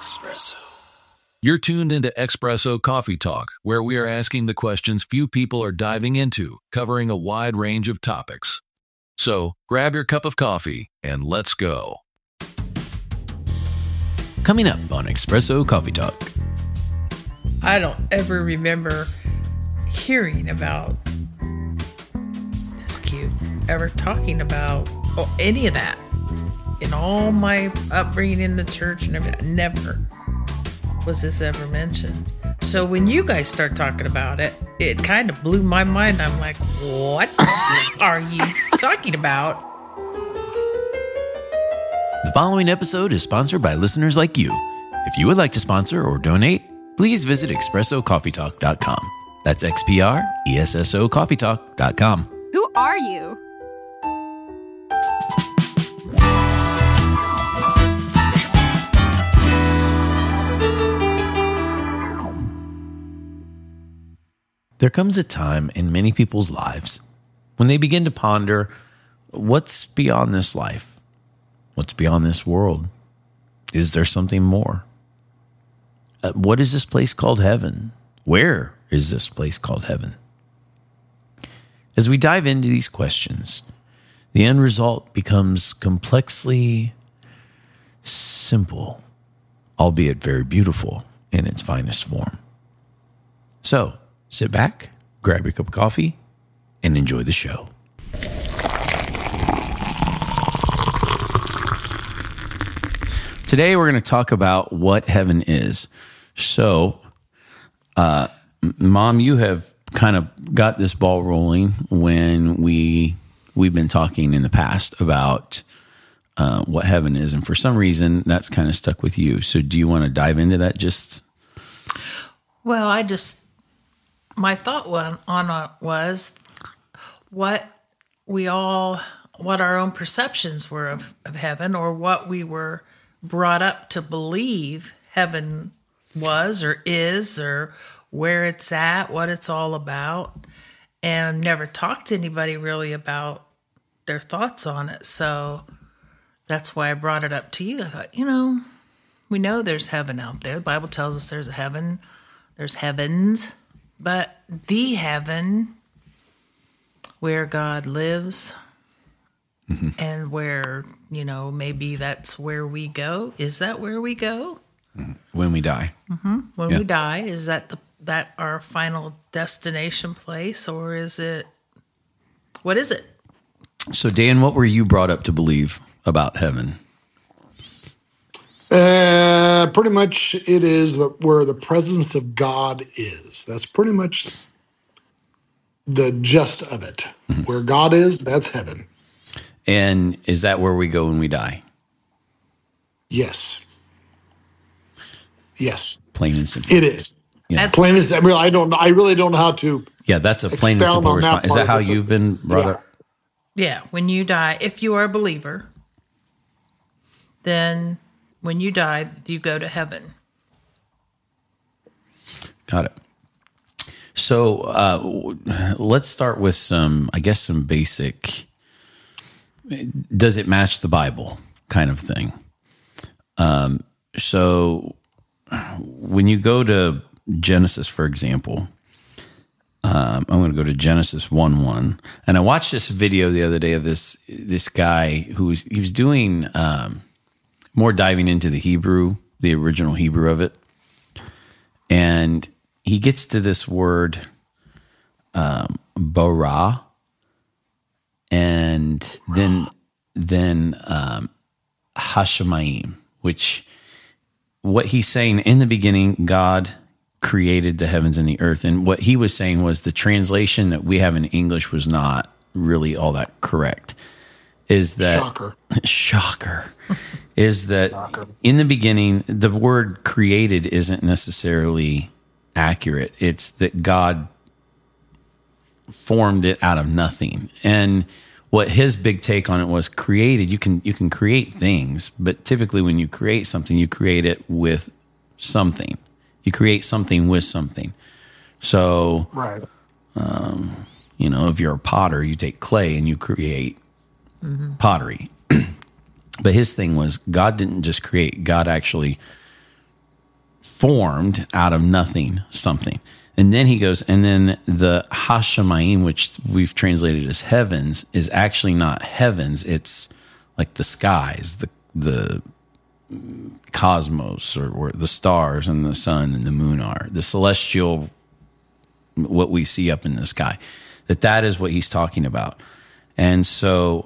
You're tuned into Espresso Coffee Talk, where we are asking the questions few people are diving into, covering a wide range of topics. So, grab your cup of coffee and let's go. Coming up on Espresso Coffee Talk. I don't ever remember hearing about this cute, ever talking about any of that. In all my upbringing in the church and everything, never was this ever mentioned. So when you guys start talking about it, it kind of blew my mind. I'm like, what are you talking about? The following episode is sponsored by listeners like you. If you would like to sponsor or donate, please visit ExpressoCoffeeTalk.com. That's XPRESSO CoffeeTalk.com. Who are you? There comes a time in many people's lives when they begin to ponder, what's beyond this life? What's beyond this world? Is there something more? What is this place called heaven? Where is this place called heaven? As we dive into these questions, the end result becomes complexly simple, albeit very beautiful in its finest form. So, sit back, grab your cup of coffee, and enjoy the show. Today, we're going to talk about what heaven is. So, Mom, you have kind of got this ball rolling when we've been talking in the past about what heaven is. And for some reason, that's kind of stuck with you. So do you want to dive into that? Well, my thought on it was what our own perceptions were of heaven, or what we were brought up to believe heaven was or is, or where it's at, what it's all about, and never talked to anybody really about their thoughts on it. So that's why I brought it up to you. I thought, we know there's heaven out there. The Bible tells us there's a heaven, there's heavens. But the heaven where God lives, and where, maybe that's where we go. Is that where we go? When we die. When we die, is that our final destination place, or what is it? So, Dan, what were you brought up to believe about heaven? Pretty much it is where the presence of God is. That's pretty much the gist of it. Mm-hmm. Where God is, that's heaven. And is that where we go when we die? Yes. Plain and simple. It is. Yeah. Plain and simple. I really don't know how to. Yeah, that's a plain and simple response. Is that how you've been brought up? Yeah. When you die, if you are a believer, then when you die, you go to heaven. Got it. So let's start with some basic, does it match the Bible kind of thing? So when you go to Genesis, for example, I'm going to go to Genesis 1:1. And I watched this video the other day of this guy he was doing more diving into the original Hebrew of it. And he gets to this word, bara, and then hashemayim, which what he's saying, in the beginning, God created the heavens and the earth. And what he was saying was the translation that we have in English was not really all that correct. Is that shocker? Is that in the beginning, the word created isn't necessarily accurate. It's that God formed it out of nothing. And what his big take on it was, created, you can create things, but typically when you create something, you create it with something. You create something with something. So, right. If you're a potter, you take clay and you create pottery. But his thing was, God didn't just create, God actually formed out of nothing something. And then he goes, and then the Hashemayim, which we've translated as heavens, is actually not heavens. It's like the skies, the cosmos, or where the stars and the sun and the moon are, the celestial, what we see up in the sky. That is what he's talking about. And so,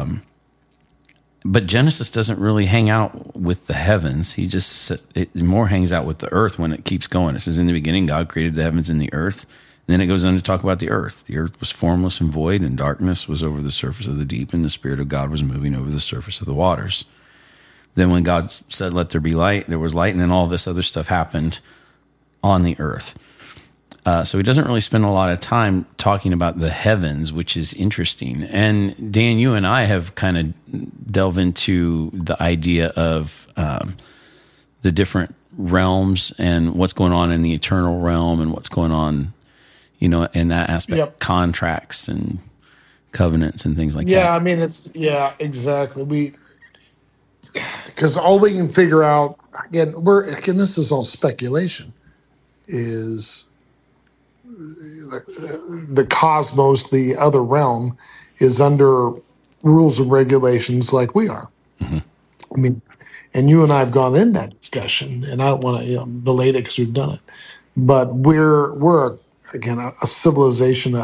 but Genesis doesn't really hang out with the heavens. It more hangs out with the earth when it keeps going. It says, in the beginning, God created the heavens and the earth. And then it goes on to talk about the earth. The earth was formless and void, and darkness was over the surface of the deep, and the Spirit of God was moving over the surface of the waters. Then when God said, let there be light, there was light, and then all this other stuff happened on the earth. So he doesn't really spend a lot of time talking about the heavens, which is interesting. And Dan, you and I have kind of delved into the idea of the different realms and what's going on in the eternal realm and what's going on, in that aspect, contracts and covenants and things like that. Yeah, I mean, exactly. Because all we can figure out, again, this is all speculation, is the cosmos, the other realm, is under rules and regulations like we are. Mm-hmm. I mean, and you and I have gone in that discussion, and I don't want to belate it because we've done it. But we're again a civilization.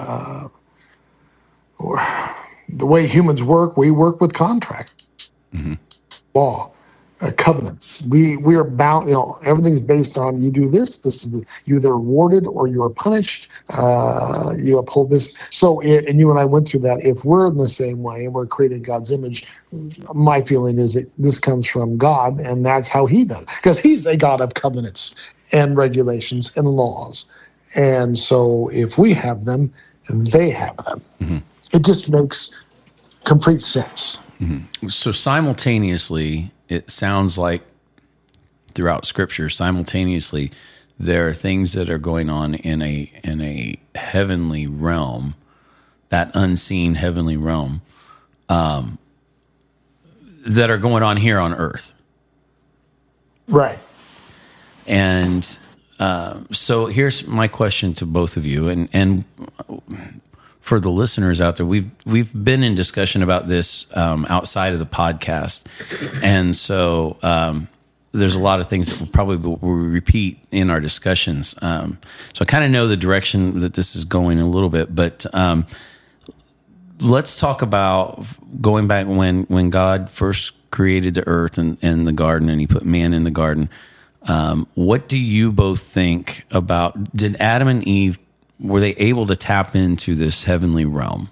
Or the way humans work, we work with contracts, law, covenants. We are bound. Everything's based on, you do this. You're either rewarded or you are punished. You uphold this. So, and you and I went through that. If we're in the same way and we're creating God's image, my feeling is that this comes from God, and that's how He does, because He's a God of covenants and regulations and laws. And so, if we have them, they have them. It just makes complete sense. So simultaneously, it sounds like throughout Scripture, simultaneously, there are things that are going on in a heavenly realm, that unseen heavenly realm, that are going on here on earth. Right. And so here's my question to both of you, and for the listeners out there, we've been in discussion about this outside of the podcast, and so there's a lot of things that we'll repeat in our discussions. So I kind of know the direction that this is going a little bit, but let's talk about going back when God first created the earth and the garden, and He put man in the garden. What do you both think about, did Adam and Eve, were they able to tap into this heavenly realm?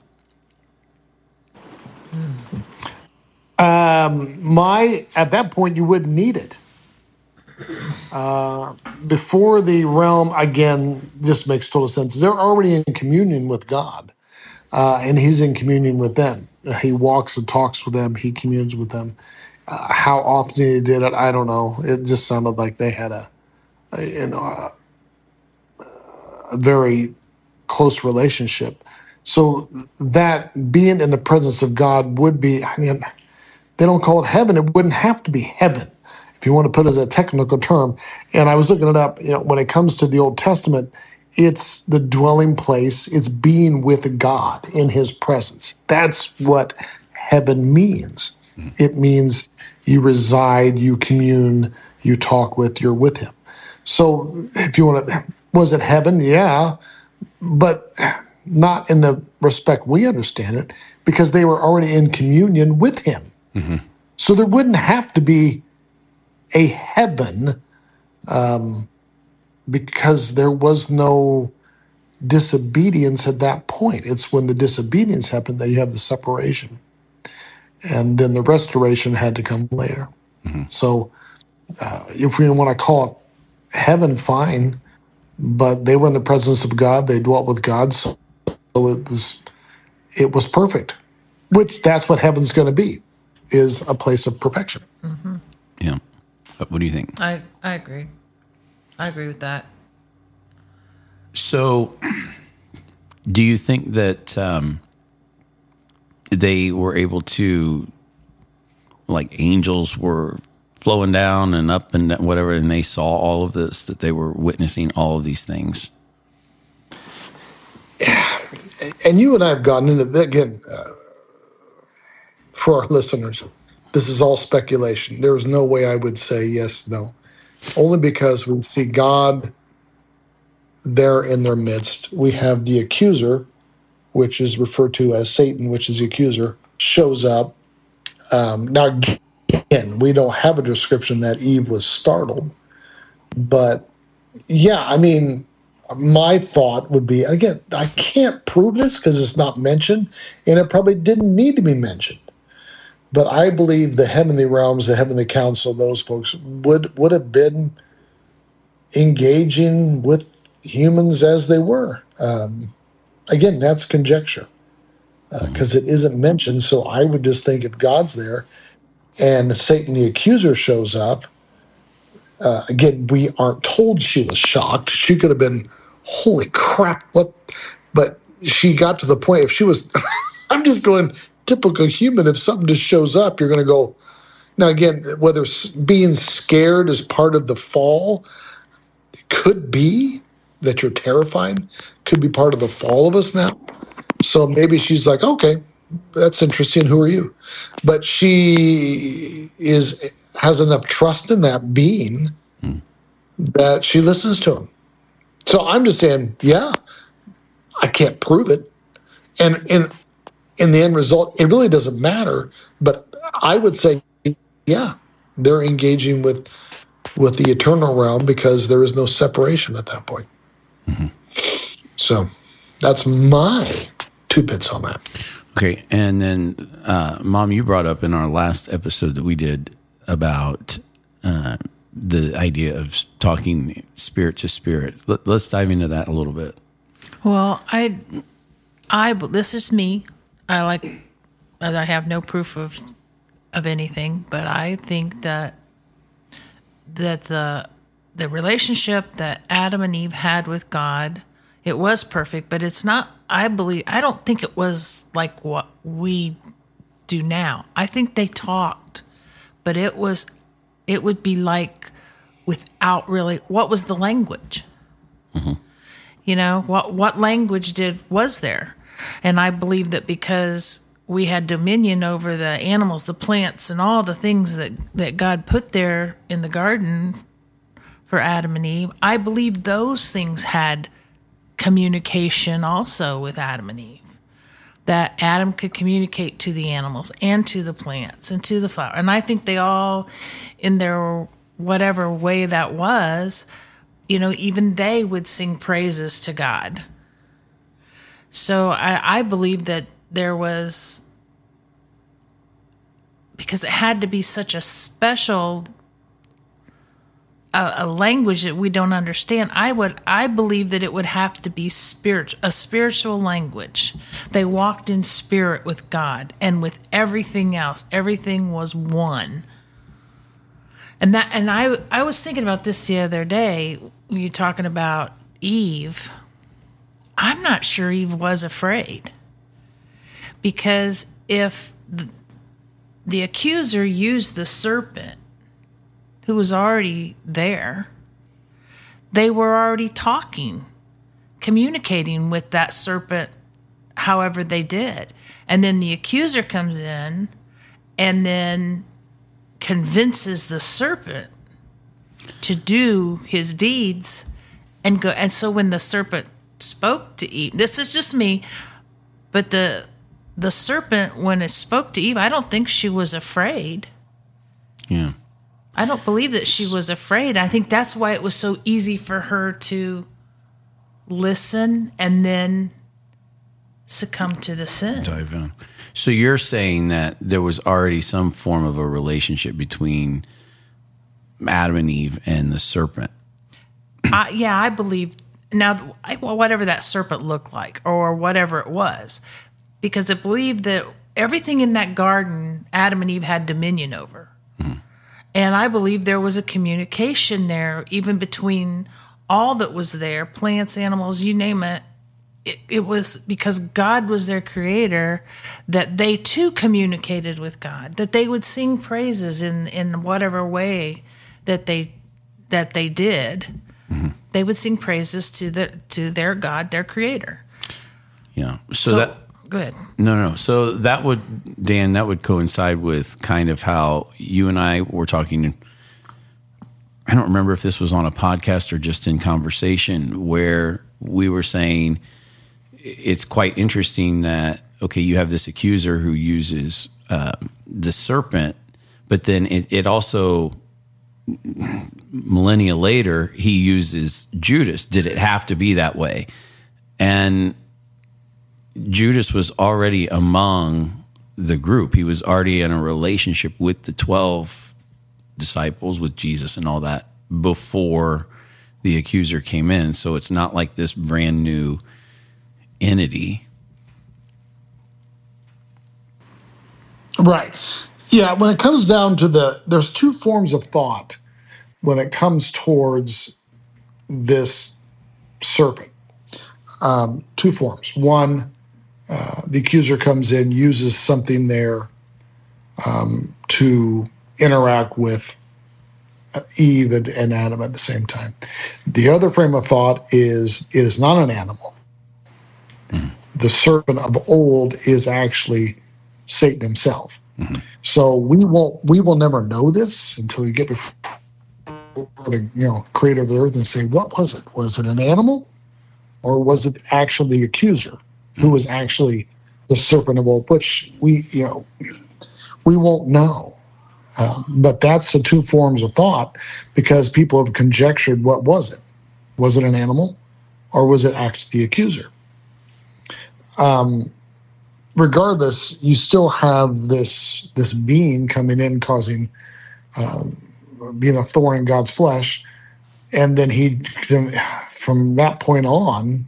At that point, you wouldn't need it. Before the realm, again, this makes total sense. They're already in communion with God, and He's in communion with them. He walks and talks with them. He communes with them. How often He did it, I don't know. It just sounded like they had a very close relationship. So that being in the presence of God would be, they don't call it heaven. It wouldn't have to be heaven, if you want to put it as a technical term. And I was looking it up, when it comes to the Old Testament, it's the dwelling place. It's being with God in His presence. That's what heaven means. It means you reside, you commune, you talk with, you're with Him. So if you want to, was it heaven? Yeah, but not in the respect we understand it, because they were already in communion with Him. So there wouldn't have to be a heaven, because there was no disobedience at that point. It's when the disobedience happened that you have the separation. And then the restoration had to come later. So if we want to call it heaven, fine, but they were in the presence of God. They dwelt with God, so it was perfect, which that's what heaven's going to be, is a place of perfection. Yeah. What do you think? I agree. I agree with that. So do you think that they were able to, like angels were flowing down and up and whatever, and they saw all of this, that they were witnessing all of these things. And you and I have gotten into that again. For our listeners, this is all speculation. There is no way I would say yes, no. Only because we see God there in their midst. We have the accuser, which is referred to as Satan, which is the accuser, shows up. Now, again, we don't have a description that Eve was startled. But, yeah, I mean, my thought would be, again, I can't prove this because it's not mentioned, and it probably didn't need to be mentioned. But I believe the heavenly realms, the heavenly council, those folks would have been engaging with humans as they were. Again, that's conjecture because it isn't mentioned. So I would just think if God's there and Satan the accuser shows up, again, we aren't told she was shocked. She could have been, holy crap, what? But she got to the point, if she was, I'm just going, typical human, if something just shows up, you're going to go. Now, again, whether being scared is part of the fall, it could be that you're terrified, could be part of the fall of us now. So maybe she's like, okay, that's interesting. Who are you? But she has enough trust in that being that she listens to him. So I'm just saying, yeah, I can't prove it. And in the end result, it really doesn't matter. But I would say, yeah, they're engaging with the eternal realm because there is no separation at that point. Mm-hmm. So that's my 2 bits on that. Okay. And then, Mom, you brought up in our last episode that we did about the idea of talking spirit to spirit. Let's dive into that a little bit. Well, this is me. I have no proof of anything, but I think that the relationship that Adam and Eve had with God, it was perfect, but it's not. I don't think it was like what we do now. I think they talked, but it would be like without really. What was the language? Mm-hmm. You know, what language was there? And I believe that because we had dominion over the animals, the plants, and all the things that God put there in the garden for Adam and Eve, I believe those things had communication also with Adam and Eve. That Adam could communicate to the animals and to the plants and to the flower. And I think they all, in their whatever way that was, even they would sing praises to God. So I believe that there was, because it had to be such a special a language that we don't understand. I believe that it would have to be a spiritual language. They walked in spirit with God, and with everything else, everything was one. And I was thinking about this the other day. You talking about Eve. I'm not sure Eve was afraid, because if the accuser used the serpent who was already there, they were already talking, communicating with that serpent however they did. And then the accuser comes in and then convinces the serpent to do his deeds and go. And so when the serpent spoke to Eve, this is just me, but the serpent, when it spoke to Eve, I don't think she was afraid. Yeah. I don't believe that she was afraid. I think that's why it was so easy for her to listen and then succumb to the sin. Dive in. So you're saying that there was already some form of a relationship between Adam and Eve and the serpent. I believe. Now, whatever that serpent looked like or whatever it was, because I believe that everything in that garden, Adam and Eve had dominion over. And I believe there was a communication there, even between all that was there, plants, animals, you name it. it was because God was their creator that they too communicated with God, that they would sing praises in whatever way that they did. Mm-hmm. They would sing praises to their God, their creator. Yeah. So that go ahead. No. So that would, Dan, that would coincide with kind of how you and I were talking. I don't remember if this was on a podcast or just in conversation, where we were saying it's quite interesting that, okay, you have this accuser who uses the serpent, but then it also, millennia later, he uses Judas. Did it have to be that way? And Judas was already among the group. He was already in a relationship with the 12 disciples, with Jesus and all that, before the accuser came in. So it's not like this brand new entity. Right. Yeah, when it comes down to there's two forms of thought when it comes towards this serpent. Two forms. One, the accuser comes in, uses something there to interact with Eve and Adam at the same time. The other frame of thought is it is not an animal. Mm-hmm. The serpent of old is actually Satan himself. Mm-hmm. So we will never know this until you get before the creator of the earth and say, what was it? Was it an animal, or was it actually the accuser, who was actually the serpent of old? Which we won't know. But that's the two forms of thought, because people have conjectured, what was it? Was it an animal, or was it actually the accuser? Regardless, you still have this being coming in, causing being a thorn in God's flesh, and then he, from that point on,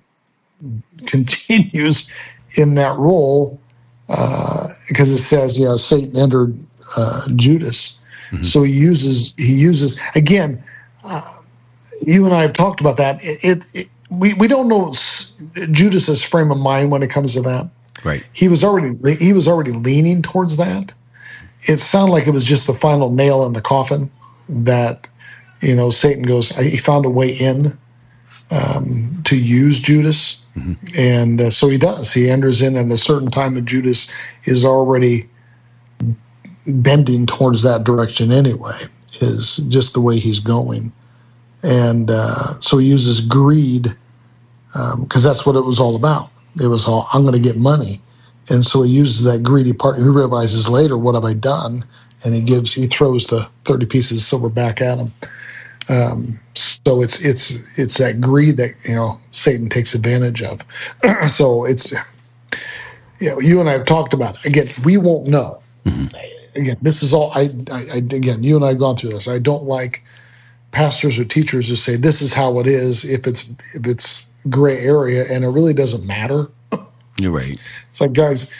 continues in that role, because it says, Satan entered Judas. Mm-hmm. So he uses again. You and I have talked about that. We don't know Judas's frame of mind when it comes to that. Right. He was already leaning towards that. It sounded like it was just the final nail in the coffin that Satan goes. He found a way in to use Judas, mm-hmm. and so he does. He enters in at a certain time, and Judas is already bending towards that direction anyway, is just the way he's going. And so he uses greed, because that's what it was all about. It was all, I'm going to get money. And so he uses that greedy part. He realizes later, what have I done? And he throws the 30 pieces of silver back at him. So it's that greed that, Satan takes advantage of. So it's, you and I have talked about it. Again, we won't know. Mm-hmm. Again, this is all, again, you and I have gone through this. I don't like pastors or teachers who say this is how it is if it's gray area, and it really doesn't matter. You're right. It's like, guys,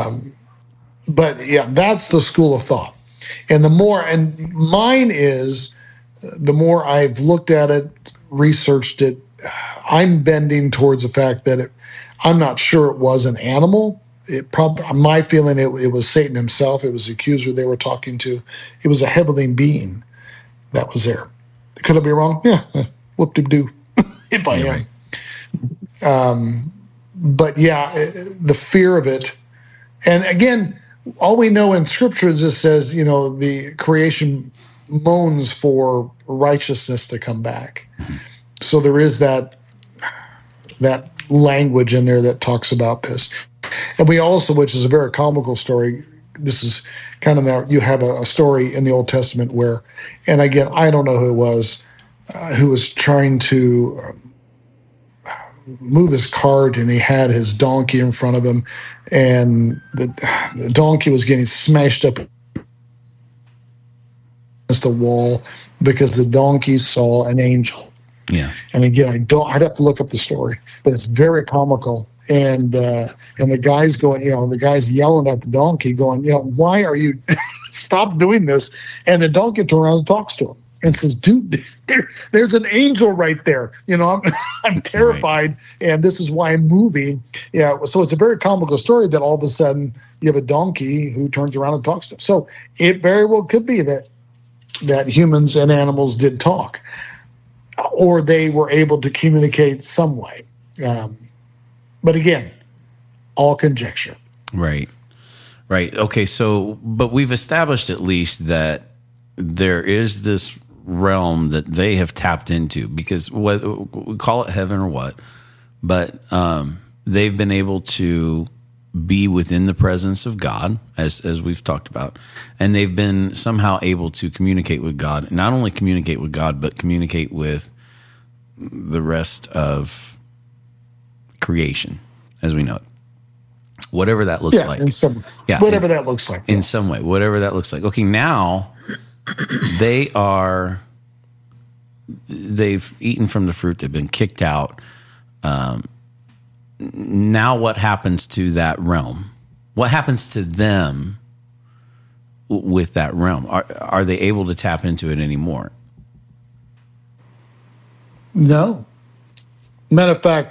but yeah, that's the school of thought. And mine is, the more I've looked at it, researched it, I'm bending towards the fact that I'm not sure it was an animal. My feeling, it was Satan himself. It was the accuser they were talking to. It was a heavenly being that was there. Could I be wrong? Yeah, whoop-de-doo, if I am. Right. But yeah, the fear of it. And again, all we know in Scripture is it says, the creation moans for righteousness to come back. So there is that language in there that talks about this. And we also, which is a very comical story, this is kind of that you have a story in the Old Testament where, and again, I don't know who was trying to move his cart, and he had his donkey in front of him, and the donkey was getting smashed up against the wall because the donkey saw an angel. Yeah. And again, I'd have to look up the story, but it's very comical. And the guy's going, the guy's yelling at the donkey, going, why are you stop doing this? And the donkey turns around and talks to him. and says, "Dude, there's an angel right there. I'm terrified, and this is why I'm moving." Yeah, so it's a very comical story that all of a sudden you have a donkey who turns around and talks to him. So it very well could be that humans and animals did talk, or they were able to communicate some way. But again, all conjecture. Right. Okay. So, but we've established at least that there is this realm that they have tapped into, because whether we call it heaven or what, but they've been able to be within the presence of God, as we've talked about, and they've been somehow able to communicate with God. Not only communicate with God, but communicate with the rest of creation as we know it. Whatever that looks like. Whatever that looks like. In some way, whatever that looks like. Okay, now they've eaten from the fruit. They've been kicked out. Now what happens to that realm? What happens to them with that realm? Are they able to tap into it anymore? No. Matter of fact,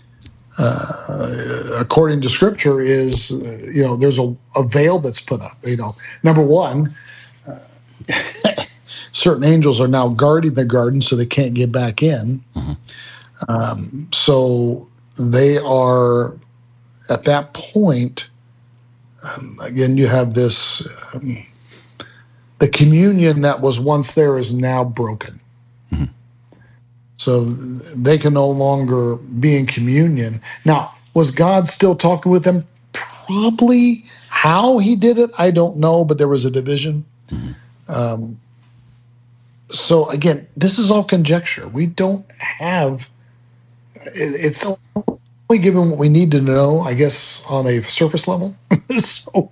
according to Scripture, is there's a veil that's put up. Number one, certain angels are now guarding the garden, so they can't get back in. Mm-hmm. So they are at that point. Again, you have this. The communion that was once there is now broken. Mm-hmm. So they can no longer be in communion. Now, was God still talking with them? Probably. How he did it, I don't know, but there was a division. Mm-hmm. So again, this is all conjecture. We don't have. It's only given what we need to know, I guess, on a surface level. So,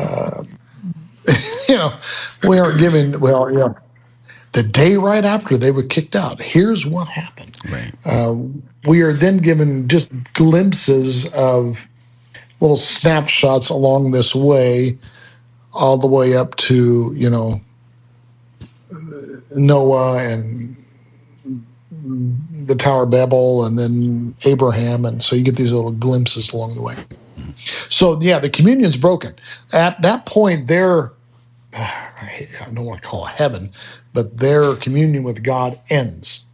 we aren't given. The day right after they were kicked out, here's what happened. Right. We are then given just glimpses of little snapshots along this way, all the way up to, Noah and the Tower of Babel, and then Abraham. And so you get these little glimpses along the way. So, yeah, the communion's broken. At that point, I don't want to call it heaven, but their communion with God ends.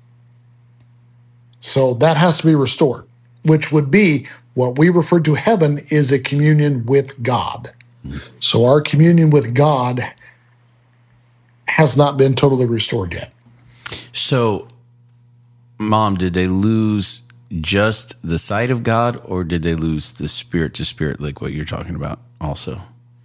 So that has to be restored, which would be what we refer to heaven is a communion with God. So our communion with God has not been totally restored yet. So, Mom, did they lose just the sight of God, or did they lose the spirit to spirit, like what you're talking about also?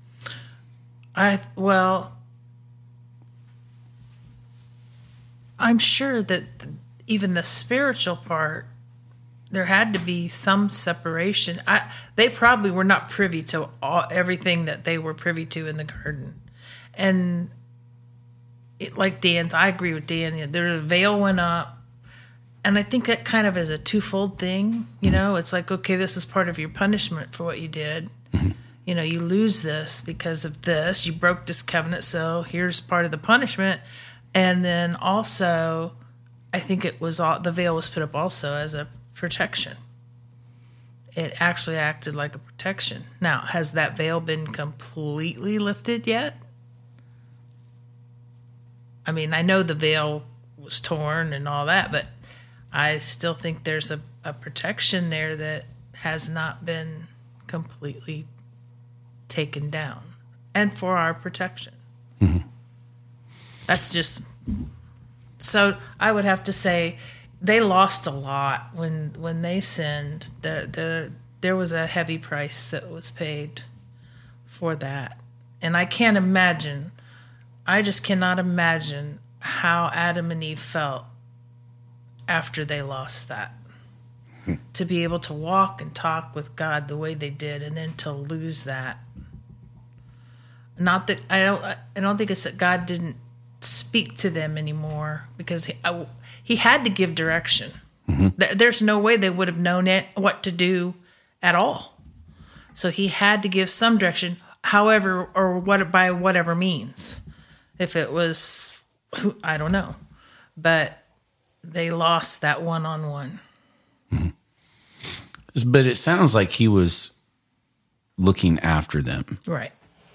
I'm sure that even the spiritual part, there had to be some separation. They probably were not privy to everything that they were privy to in the garden. And I agree with Dan, the veil went up. And I think that kind of is a twofold thing. It's like, okay, this is part of your punishment for what you did. Mm-hmm. You lose this because of this. You broke this covenant, so here's part of the punishment. And then also, I think it was the veil was put up also as a protection. It actually acted like a protection. Now, has that veil been completely lifted yet? I mean, I know the veil was torn and all that, but I still think there's a protection there that has not been completely taken down, and for our protection. Mm-hmm. That's just, so I would have to say they lost a lot when they sinned. There was a heavy price that was paid for that. And I just cannot imagine how Adam and Eve felt after they lost that. Mm-hmm. To be able to walk and talk with God the way they did, and then to lose that. Not that I don't think it's that God didn't speak to them anymore, because he had to give direction. Mm-hmm. There's no way they would have known what to do at all. So he had to give some direction, however, or by whatever means. If it was I don't know. But they lost that one-on-one. But it sounds like he was looking after them. Right.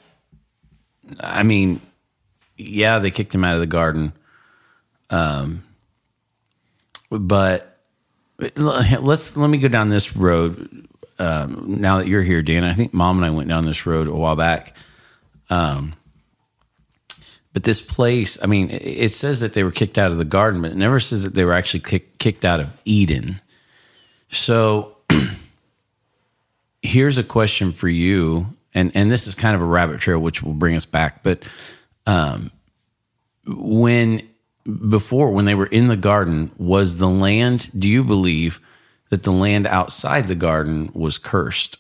I mean, yeah, they kicked him out of the garden. But let me go down this road. Now that you're here, Dan, I think Mom and I went down this road a while back. But this place, I mean, it says that they were kicked out of the garden, but it never says that they were actually kicked out of Eden. So here's a question for you, and this is kind of a rabbit trail, which will bring us back. But when they were in the garden, was the land, do you believe that the land outside the garden was cursed?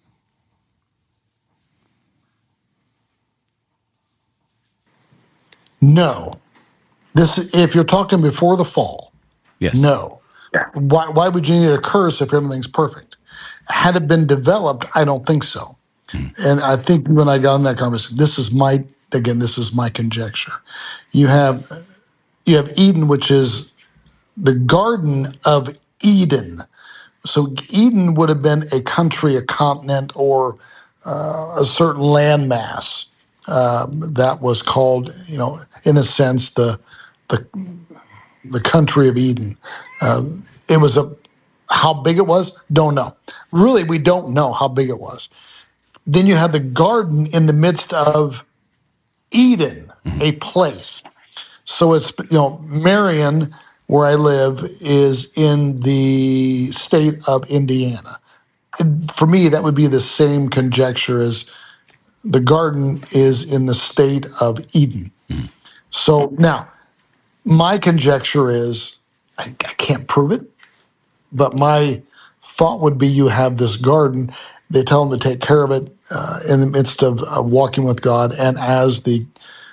No. If you're talking before the fall, Yes. no. Why would you need a curse if everything's perfect? Had it been developed, I don't think so. And I think you and I got in that conversation. This is my conjecture. You have Eden, which is the Garden of Eden. So Eden would have been a country, a continent, or a certain landmass that was called, in a sense, the country of Eden. It was how big it was, don't know. Really, we don't know how big it was. Then you have the garden in the midst of Eden, a place. So it's, Marion, where I live, is in the state of Indiana. And for me, that would be the same conjecture as the garden is in the state of Eden. So now, my conjecture is, I can't prove it, but my thought would be you have this garden. They tell them to take care of it in the midst of walking with God, and as the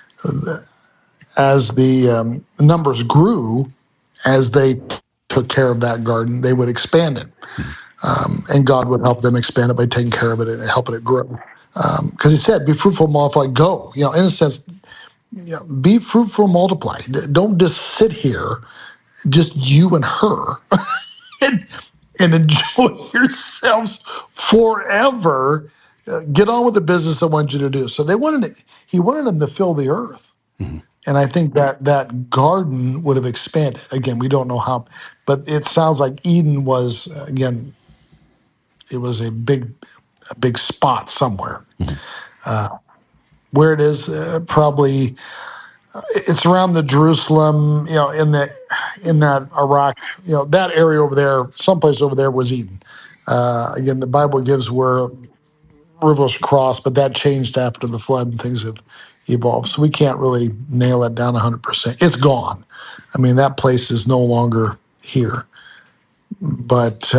numbers grew, as they took care of that garden, they would expand it, and God would help them expand it by taking care of it and helping it grow. Because He said, "Be fruitful, multiply, go." In a sense, be fruitful, multiply. Don't just sit here, just you and her, and enjoy yourselves forever. Get on with the business I want you to do. So He wanted them to fill the earth. And I think that garden would have expanded. Again, we don't know how, but it sounds like Eden was, again, it was a big spot somewhere. Where it is, probably, it's around the Jerusalem, in that Iraq, that area over there, someplace over there was Eden. Again, the Bible gives where rivers cross, but that changed after the flood and things have evolved. So we can't really nail it down 100%. It's gone. I mean, that place is no longer here. But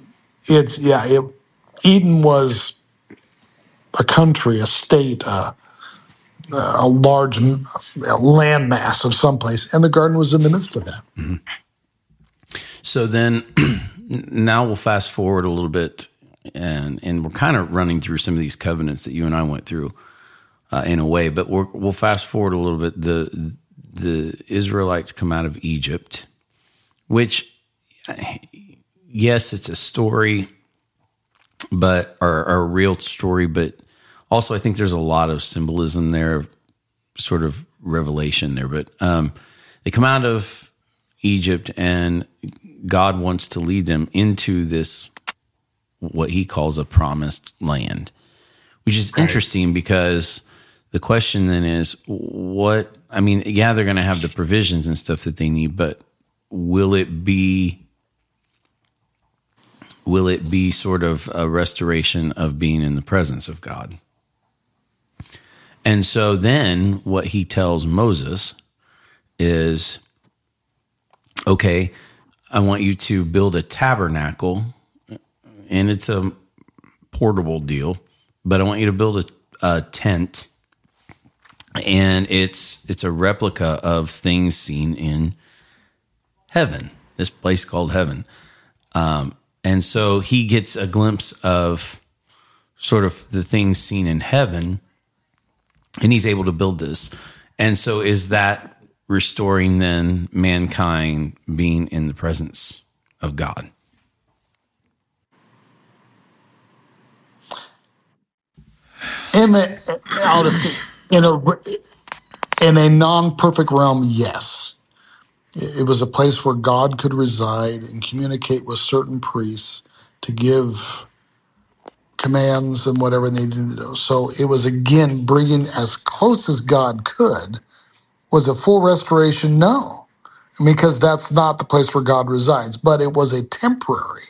Eden was a country, a state, a large landmass of someplace, and the garden was in the midst of that. Mm-hmm. So then, now we'll fast forward a little bit, and we're kind of running through some of these covenants that you and I went through in a way, but we'll fast forward a little bit. The Israelites come out of Egypt, which, yes, it's a story, but or a real story, but also I think there's a lot of symbolism there, sort of revelation there. But they come out of Egypt, and God wants to lead them into this, what He calls a promised land, which is interesting because the question then is, they're going to have the provisions and stuff that they need, but will it be sort of a restoration of being in the presence of God? And so then what He tells Moses is, okay, I want you to build a tabernacle, and it's a portable deal, but I want you to build a tent, and it's a replica of things seen in heaven, this place called heaven. And so he gets a glimpse of sort of the things seen in heaven, and he's able to build this. And so is that restoring then mankind being in the presence of God? In a, out of, in a in a non-perfect realm, yes. It was a place where God could reside and communicate with certain priests to give commands and whatever they needed to do. So it was, again, bringing as close as God could. Was it full restoration? No, because that's not the place where God resides. But it was a temporary,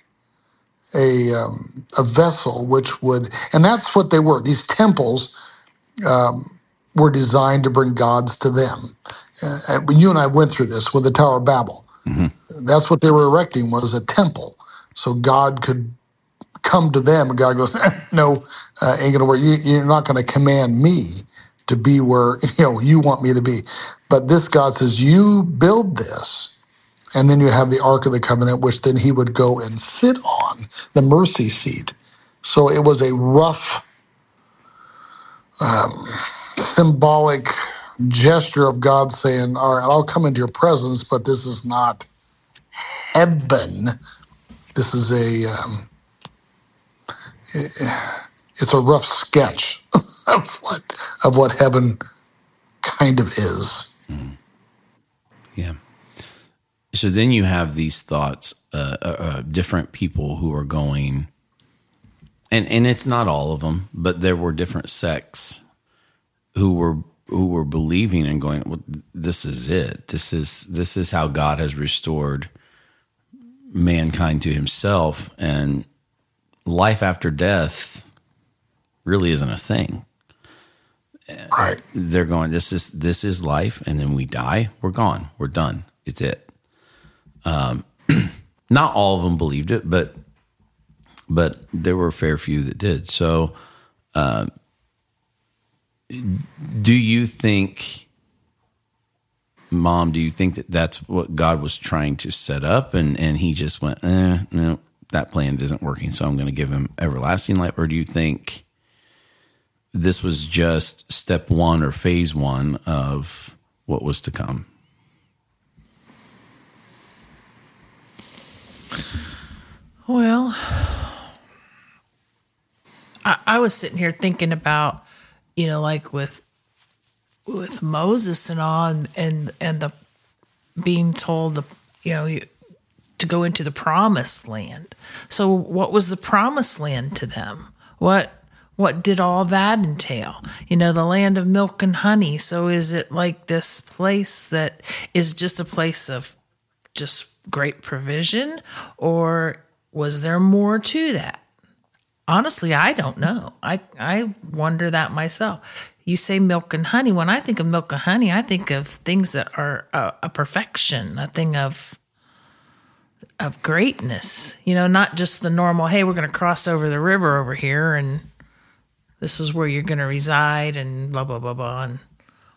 a vessel which would, and that's what they were. These temples were designed to bring gods to them. When you and I went through this with the Tower of Babel, that's what they were erecting, was a temple, so God could come to them. And God goes, "No, ain't gonna work. You're not going to command me to be where you want me to be." But this God says, "You build this." And then you have the Ark of the Covenant, which then he would go and sit on, the mercy seat. So it was a rough, symbolic gesture of God saying, "All right, I'll come into your presence, but this is not heaven. This is it's a rough sketch of what heaven kind of is." Yeah. So then you have these thoughts, different people who are going, and it's not all of them, but there were different sects who were believing and going, well, this is it. This is how God has restored mankind to himself, and life after death really isn't a thing. Right. They're going, this is life, and then we die, we're gone, we're done, it's it. Not all of them believed it, but there were a fair few that did. So, do you think, Mom, that that's what God was trying to set up, and he just went, no, that plan isn't working, so I'm going to give him everlasting life? Or do you think this was just step one or phase one of what was to come? Well, I was sitting here thinking about, like with Moses and all, and the being told, to go into the promised land. So what was the promised land to them? What did all that entail? The land of milk and honey. So is it like this place that is just a place of just great provision, or was there more to that? Honestly, I don't know. I wonder that myself. You say milk and honey. When I think of milk and honey, I think of things that are a perfection, a thing of greatness. Not just the normal, hey, we're going to cross over the river over here, and this is where you're going to reside, and blah, blah, blah, blah. And,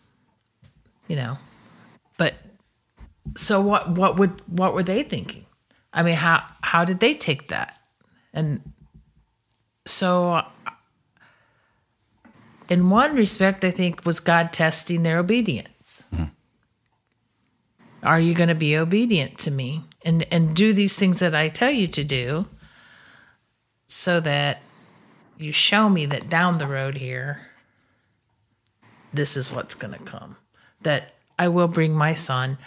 but so what were they thinking? I mean, how did they take that? And so in one respect, I think, was God testing their obedience. Mm-hmm. Are you going to be obedient to me and do these things that I tell you to do, so that you show me that down the road here, this is what's going to come, that I will bring my son.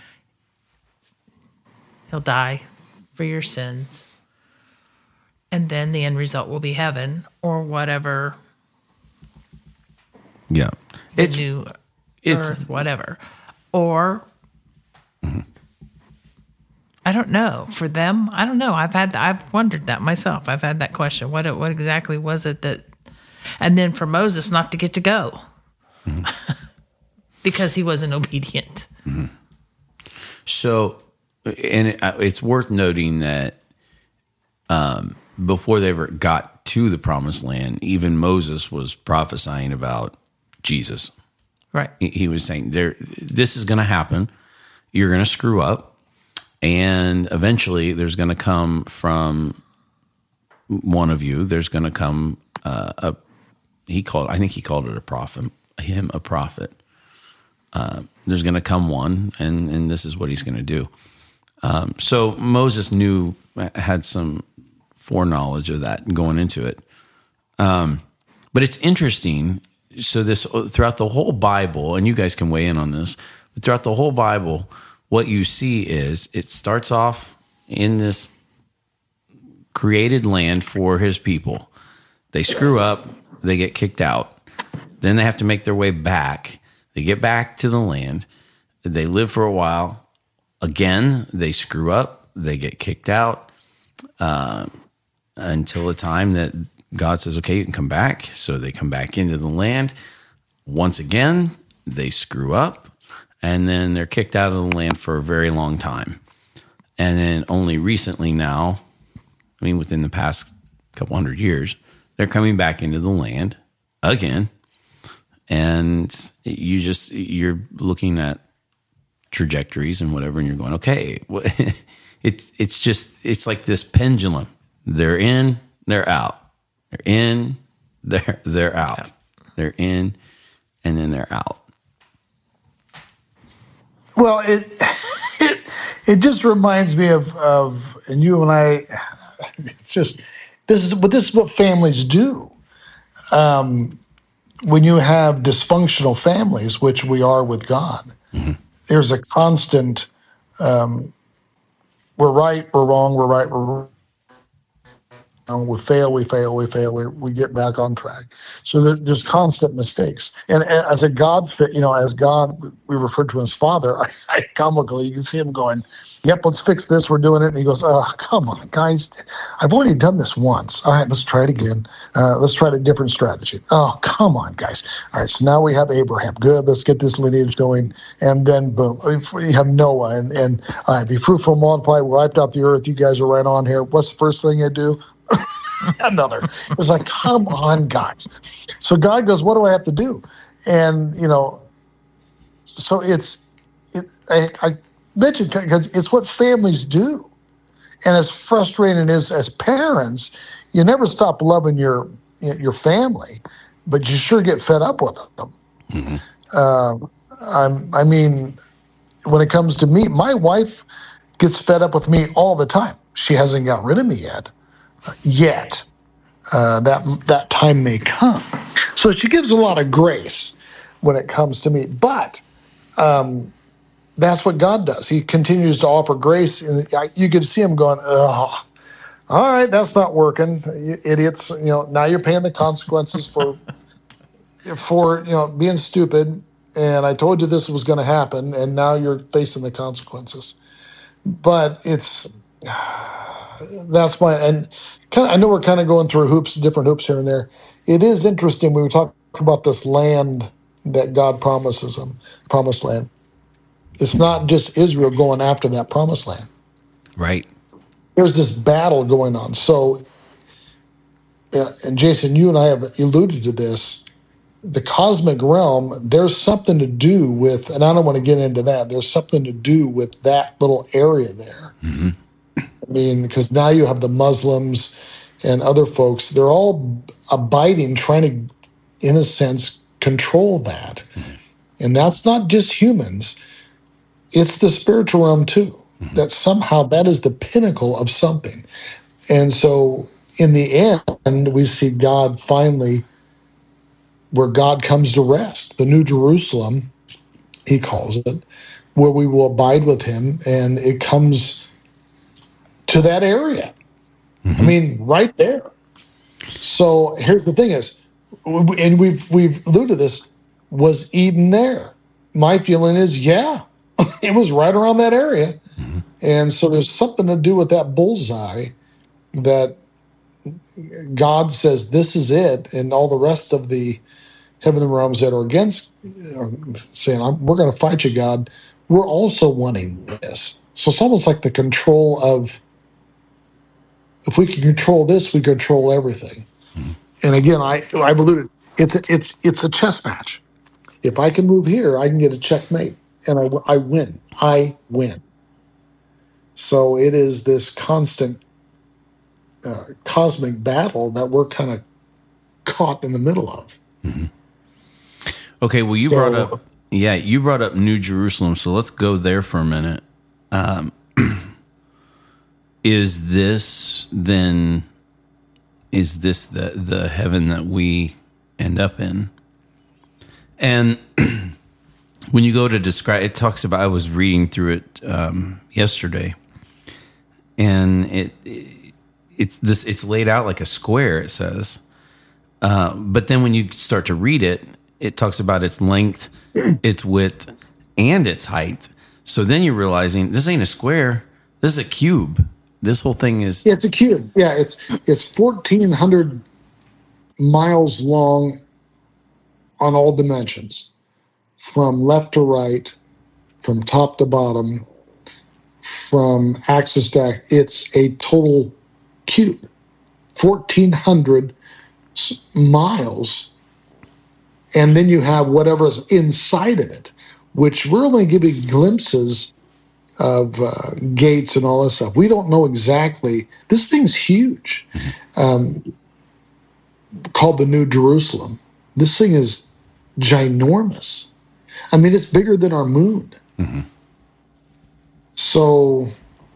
He'll die for your sins. And then the end result will be heaven, or whatever. Yeah. It's new earth, whatever. Or, mm-hmm. I don't know. For them, I don't know. I've wondered that myself. I've had that question. What exactly was it that, and then for Moses not to get to go, mm-hmm. because he wasn't obedient. Mm-hmm. So, and it's worth noting that before they ever got to the promised land, even Moses was prophesying about Jesus. Right. He was saying, this is going to happen. You're going to screw up. And eventually there's going to come from one of you, there's going to come I think he called it a prophet, a prophet. There's going to come one, and this is what he's going to do. So Moses had some foreknowledge of that going into it. But it's interesting. So this throughout the whole Bible, and you guys can weigh in on this, but throughout the whole Bible, what you see is it starts off in this created land for his people. They screw up, they get kicked out. Then they have to make their way back. They get back to the land. They live for a while. Again, they screw up, they get kicked out until the time that God says, okay, you can come back. So they come back into the land. Once again, they screw up, and then they're kicked out of the land for a very long time. And then only recently now, within the past couple hundred years, they're coming back into the land again. And you're looking at trajectories and whatever, and you're going, okay, it's like this pendulum. They're in, they're out. They're in, they're out. Yeah. They're in, and then they're out. Well, it just reminds me of and you and I. It's just this is what families do. When you have dysfunctional families, which we are with God, there's a constant. We're right, we're wrong. We're right, we're wrong. We fail, we get back on track. So there's constant mistakes. And as a God, as God, we refer to him as Father, I comically, you can see him going, yep, let's fix this, we're doing it. And he goes, oh, come on, guys. I've already done this once. All right, let's try it again. Let's try a different strategy. Oh, come on, guys. All right, so now we have Abraham. Good, let's get this lineage going. And then, boom, we have Noah. And all right, be fruitful, multiply, wiped out the earth. You guys are right on here. What's the first thing you do? Another. It's like, come on, guys. So God goes, what do I have to do? And, so I mentioned because it's what families do. And as frustrating as parents, you never stop loving your family, but you sure get fed up with them. Mm-hmm. When it comes to me, my wife gets fed up with me all the time. She hasn't got rid of me yet. That time may come. So she gives a lot of grace when it comes to me. But that's what God does. He continues to offer grace. And you could see him going, oh, all right, that's not working. You idiots, now you're paying the consequences for being stupid. And I told you this was going to happen, and now you're facing the consequences. But that's my, and I know we're kind of going through different hoops here and there. It is interesting when we talk about this land that God promises them, promised land. It's not just Israel going after that promised land. Right. There's this battle going on. So, and Jason, you and I have alluded to this. The cosmic realm, there's something to do with, and I don't want to get into that, there's something to do with that little area there. Mm-hmm. Because now you have the Muslims and other folks, they're all abiding, trying to, in a sense, control that. Mm-hmm. And that's not just humans, it's the spiritual realm too. Mm-hmm. That somehow that is the pinnacle of something. And so in the end, we see God finally, where God comes to rest, the New Jerusalem, he calls it, where we will abide with him, and it comes to that area. Mm-hmm. Right there. So here's the thing is, and we've alluded to this, was Eden there? My feeling is, yeah, it was right around that area. Mm-hmm. And so there's something to do with that bullseye that God says, this is it, and all the rest of the heavenly realms that are against, saying, we're going to fight you, God. We're also wanting this. So it's almost like the control of, if we can control this, we control everything. Mm-hmm. And again, I've alluded, it's a chess match. If I can move here, I can get a checkmate, and I win. I win. So it is this constant cosmic battle that we're kind of caught in the middle of. Mm-hmm. Okay, well, you brought up Yeah, you brought up New Jerusalem, so let's go there for a minute. Is this the heaven that we end up in? And when you go to describe, it talks about, I was reading through it yesterday, and it's laid out like a square, it says. But then when you start to read it, it talks about its length, its width, and its height. So then you're realizing this ain't a square, this is a cube. This whole thing is... Yeah, it's a cube. Yeah, it's 1,400 miles long on all dimensions, from left to right, from top to bottom, from axis to axis. It's a total cube. 1,400 miles. And then you have whatever's inside of it, which we're only giving glimpses of gates and all this stuff. We don't know exactly. This thing's huge, called the New Jerusalem. This thing is ginormous. I mean, it's bigger than our moon. Mm-hmm. So,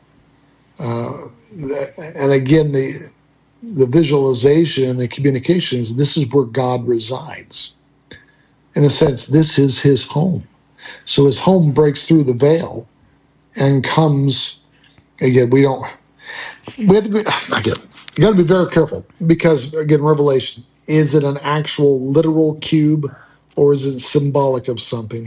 and again, the visualization and the communication is this is where God resides. In a sense, this is his home. So his home breaks through the veil and comes, again, we have to be, again, you got to be very careful because, again, Revelation, is it an actual literal cube or is it symbolic of something?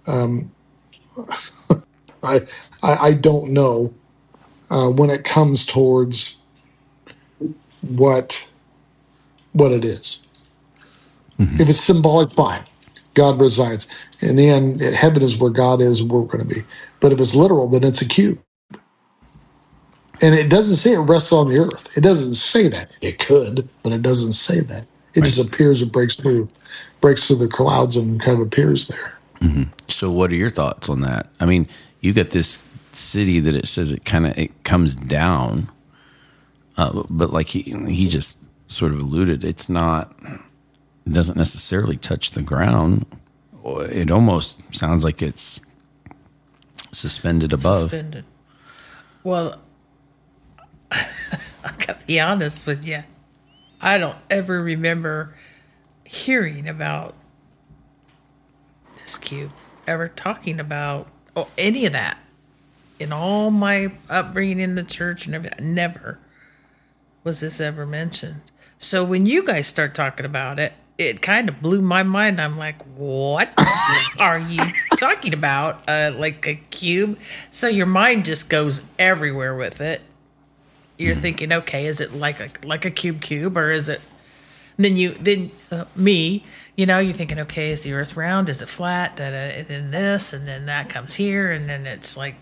I don't know when it comes towards what it is. Mm-hmm. If it's symbolic, fine. God resides. In the end, heaven is where God is, where we're going to be. But if it's literal, then it's a cube. And it doesn't say it rests on the earth. It doesn't say that. It could, but it doesn't say that. It just appears, it breaks through the clouds and kind of appears there. Mm-hmm. So what are your thoughts on that? I mean, you got this city that it says it comes down, but like he just sort of alluded, it doesn't necessarily touch the ground. It almost sounds like it's suspended above. Suspended. Well, I gotta be honest with you. I don't ever remember hearing about this cube, ever talking about any of that. In all my upbringing in the church and everything, never was this ever mentioned. So when you guys start talking about it, it kind of blew my mind. I'm like, what are you talking about? Like a cube? So your mind just goes everywhere with it. You're thinking, okay, is it like a cube, or is it? And then me, you're thinking, okay, is the Earth round? Is it flat? Then this, and then that comes here, and then it's like,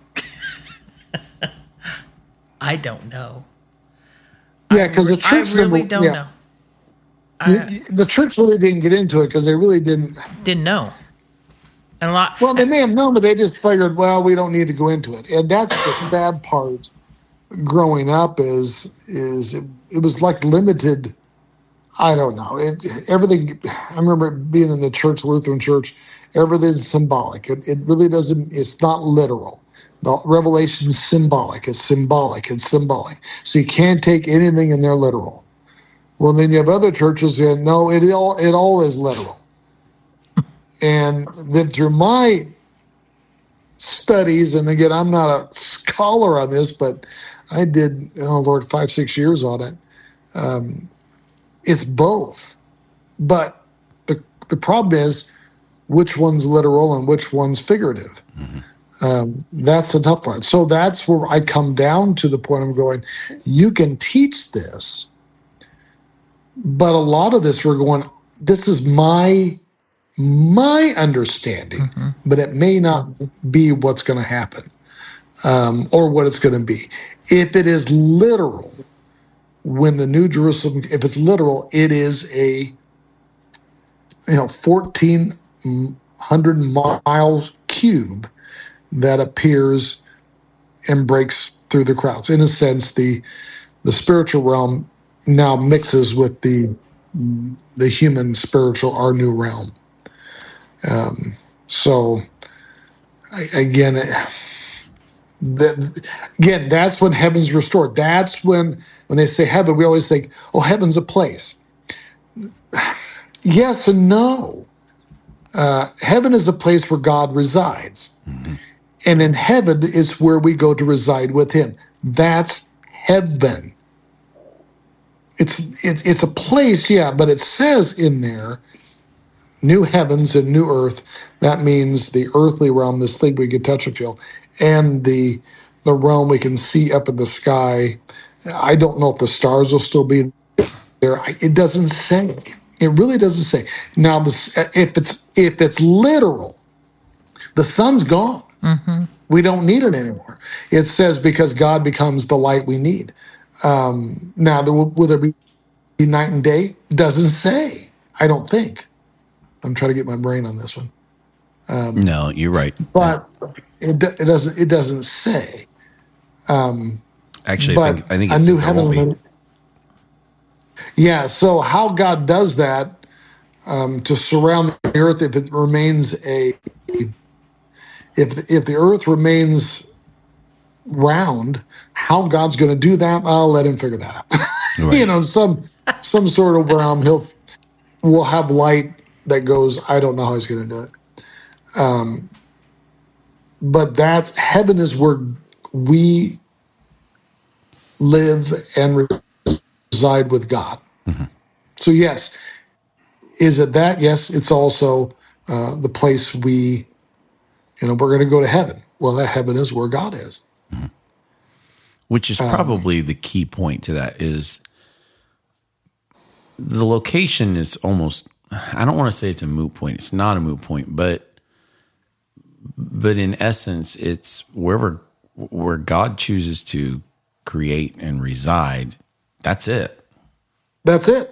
I don't know. Yeah, because the church I really don't know. The church really didn't get into it because they really didn't know. And well, they may have known, but they just figured, well, we don't need to go into it. And that's the sad part. Growing up is it was like limited. I don't know. Everything. I remember being in the church, Lutheran church. Everything's symbolic. It really doesn't. It's not literal. The Revelation is symbolic. It's symbolic. It's symbolic. So you can't take anything in there literal. Well, then you have other churches that no, it all is literal. And then through my studies, and again, I'm not a scholar on this, but I did, 5-6 years on it. It's both. But the problem is which one's literal and which one's figurative. Mm-hmm. That's the tough part. So that's where I come down to the point I'm going, you can teach this, but a lot of this we're going, this is my understanding, but it may not be what's going to happen or what it's going to be. If it is literal, when the New Jerusalem, if it's literal, it is a 1,400 miles cube that appears and breaks through the crowds. In a sense, the spiritual realm now mixes with the human spiritual, our new realm. So again, that's when heaven's restored. That's when they say heaven, we always think, oh, heaven's a place. Yes and no. Heaven is a place where God resides. Mm-hmm. And in heaven is where we go to reside with him. That's heaven. It's a place, yeah, but it says in there, new heavens and new earth. That means the earthly realm, this thing we can touch and feel, and the realm we can see up in the sky. I don't know if the stars will still be there. It doesn't say. It really doesn't say. Now, if it's literal, the sun's gone. Mm-hmm. We don't need it anymore. It says because God becomes the light we need. Now, will there be night and day? Doesn't say. I don't think. I'm trying to get my brain on this one. No, you're right. But it doesn't say. Actually, I think it says there won't be. Yeah. So how God does that to surround the earth, if it remains if the earth remains round, how God's going to do that? I'll let him figure that out. Right. Some sort of realm we'll have light that goes. I don't know how he's going to do it. But that's heaven is where we live and reside with God. Mm-hmm. So yes, is it that? Yes, it's also the place we're going to go to heaven. Well, that heaven is where God is. Mm-hmm. Which is probably the key point to that is the location is almost, I don't want to say it's a moot point. It's not a moot point, but in essence, it's where God chooses to create and reside. That's it. That's it.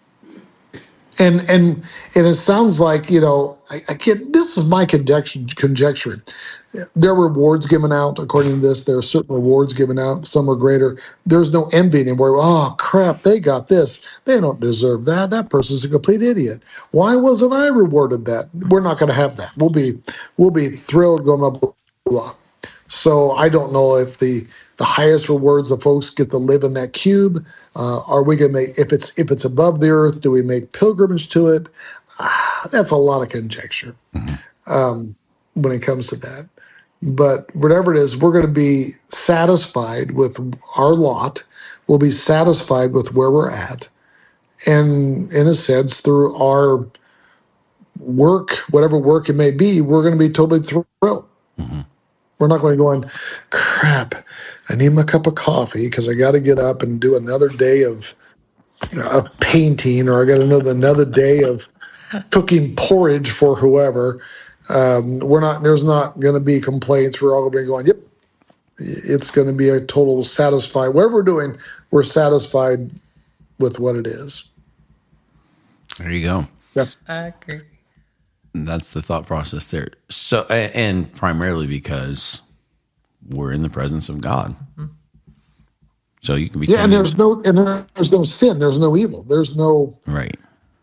And it sounds like, I can't, this is my conjecture. There are rewards given out. According to this, there are certain rewards given out. Some are greater. There's no envy anymore. Oh, crap, they got this. They don't deserve that. That person's a complete idiot. Why wasn't I rewarded that? We're not going to have that. We'll be thrilled going up. Blah, blah. So I don't know if the highest rewards the folks get to live in that cube. Are we going to make, if it's above the earth, do we make pilgrimage to it? That's a lot of conjecture when it comes to that. But whatever it is, we're going to be satisfied with our lot. We'll be satisfied with where we're at. And in a sense, through our work, whatever work it may be, we're going to be totally thrilled. Mm-hmm. We're not going to go on, crap, I need my cup of coffee because I got to get up and do another day of painting, or I got another day of cooking porridge for whoever. There's not going to be complaints. We're all going to be going, yep, it's going to be a total satisfied. Whatever we're doing, we're satisfied with what it is. There you go. I agree. That's the thought process there. So, and primarily because we're in the presence of God. Mm-hmm. So you can be and there's no sin, there's no evil, there's no right.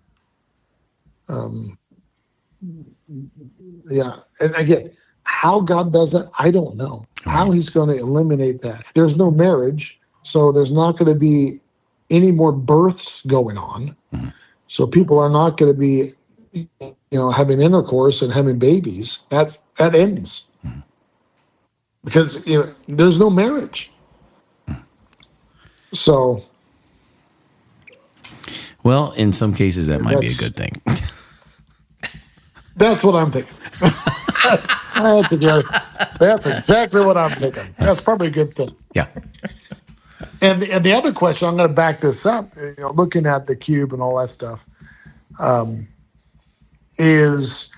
Yeah, and again, how God does it, I don't know. Right. How he's going to eliminate that. There's no marriage, so there's not going to be any more births going on. Mm-hmm. So people are not going to be having intercourse and having babies. That ends. Mm-hmm. Because there's no marriage. Mm-hmm. So well, in some cases that might be a good thing. That's what I'm thinking. That's exactly what I'm thinking. That's probably a good thing. Yeah. And the other question, I'm going to back this up, looking at the cube and all that stuff, is